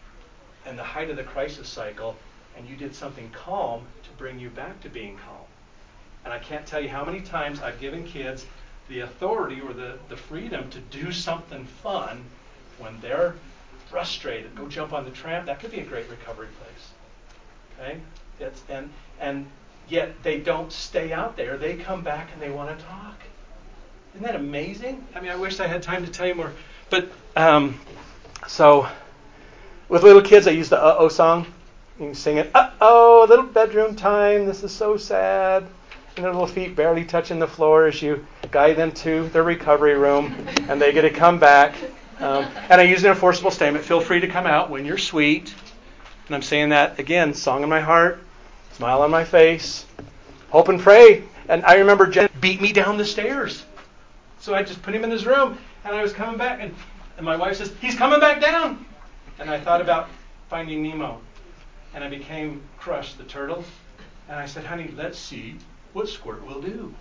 in the height of the crisis cycle, and you did something calm to bring you back to being calm? And I can't tell you how many times I've given kids the authority or the, the freedom to do something fun when they're frustrated. Go jump on the tramp. That could be a great recovery place. Okay? It's, and, and yet they don't stay out there. They come back and they want to talk. Isn't that amazing? I mean, I wish I had time to tell you more. But, um, so, with little kids, I use the uh-oh song. You can sing it, uh-oh, little bedroom time, this is so sad. And their little feet barely touching the floor as you guide them to their recovery room, and they get to come back. Um, and I use an enforceable statement, feel free to come out when you're sweet. And I'm saying that, again, song in my heart, smile on my face, hope and pray. And I remember Jen beat me down the stairs. So I just put him in his room, and I was coming back, and, and my wife says, he's coming back down. And I thought about Finding Nemo, and I became Crush the turtle. And I said, honey, let's see what Squirt will do.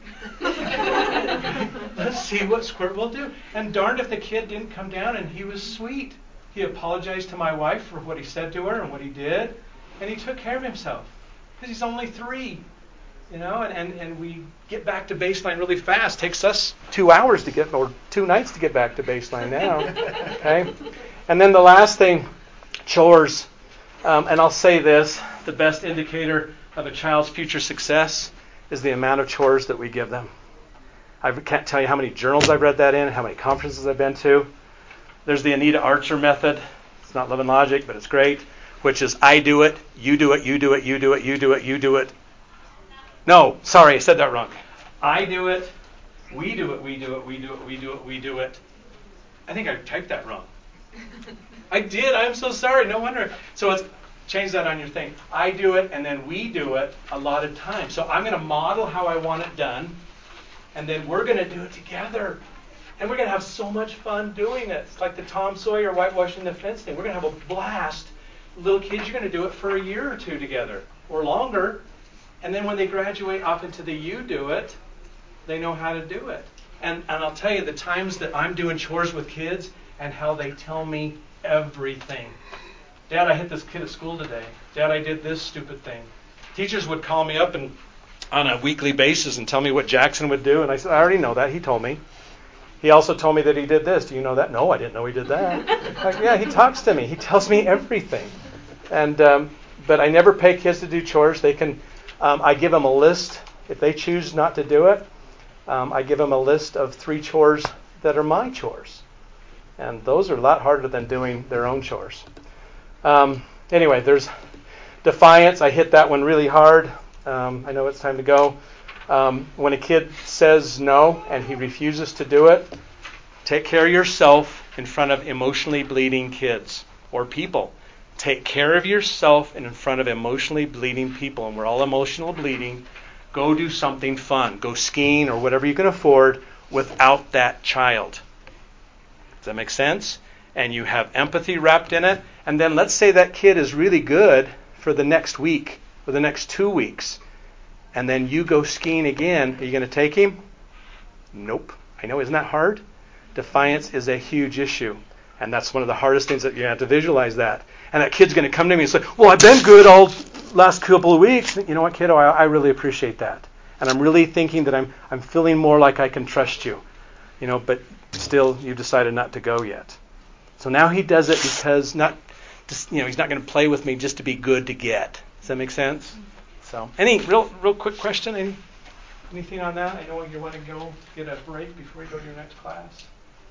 Let's see what Squirt will do. And darned if the kid didn't come down, and he was sweet. He apologized to my wife for what he said to her and what he did, and he took care of himself because he's only three, you know. And, and, and we get back to baseline really fast. Takes us two hours to get, or two nights to get back to baseline now. Okay, and then the last thing, chores. Um, and I'll say this: the best indicator of a child's future success is the amount of chores that we give them. I can't tell you how many journals I've read that in, how many conferences I've been to. There's the Anita Archer method. It's not Love and Logic, but it's great, which is I do it, you do it, you do it, you do it, you do it, you do it. No, sorry, I said that wrong. I do it, we do it, we do it, we do it, we do it, we do it. I think I typed that wrong. I did. I'm so sorry. No wonder. So it's change that on your thing. I do it, and then we do it a lot of times. So I'm going to model how I want it done, and then we're going to do it together. And we're going to have so much fun doing it. It's like the Tom Sawyer whitewashing the fence thing. We're going to have a blast. Little kids, you're going to do it for a year or two together, or longer. And then when they graduate off into the you do it, they know how to do it. And, and I'll tell you, the times that I'm doing chores with kids and how they tell me everything. Dad, I hit this kid at school today. Dad, I did this stupid thing. Teachers would call me up and on a weekly basis and tell me what Jackson would do. And I said, I already know that. He told me. He also told me that he did this. Do you know that? No, I didn't know he did that. Like, yeah, he talks to me. He tells me everything. And um, but I never pay kids to do chores. They can. Um, I give them a list. If they choose not to do it, um, I give them a list of three chores that are my chores. And those are a lot harder than doing their own chores. Um, anyway, there's defiance. I hit that one really hard. Um, I know it's time to go. Um, when a kid says no and he refuses to do it, take care of yourself in front of emotionally bleeding kids or people. Take care of yourself in front of emotionally bleeding people. And we're all emotional bleeding. Go do something fun. Go skiing or whatever you can afford without that child. Does that make sense? And you have empathy wrapped in it. And then let's say that kid is really good for the next week or the next two weeks. And then you go skiing again. Are you going to take him? Nope. I know, isn't that hard? Defiance is a huge issue. And that's one of the hardest things that you have to visualize that. And that kid's going to come to me and say, well, I've been good all last couple of weeks. You know what, kiddo? I, I really appreciate that. And I'm really thinking that I'm I'm feeling more like I can trust you. You know, but still you decided not to go yet. So now he does it because not just, you know, he's not going to play with me just to be good to get. Does that make sense? So any real real quick question? Any anything on that? I know you want to go get a break before you go to your next class.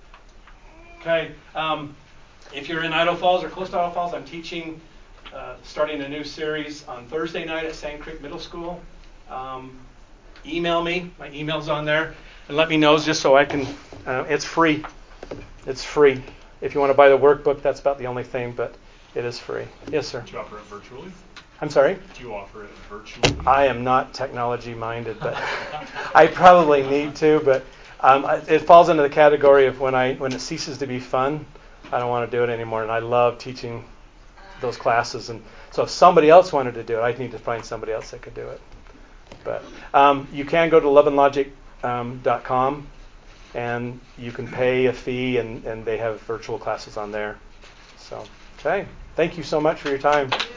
Okay. Um, if you're in Idaho Falls or close to Idaho Falls, I'm teaching, uh, starting a new series on Thursday night at Sand Creek Middle School. Um, email me. My email's on there. And let me know just so I can, uh, it's free. It's free. If you want to buy the workbook, that's about the only thing, but it is free. Yes, sir. Do you offer it virtually? I'm sorry? Do you offer it virtually? I am not technology minded, but I probably need to, but um, it falls into the category of when I when it ceases to be fun, I don't want to do it anymore, and I love teaching those classes. And so if somebody else wanted to do it, I'd need to find somebody else that could do it. But um, you can go to love and logic dot com um, and you can pay a fee, and, and they have virtual classes on there. So, okay. Thank you so much for your time.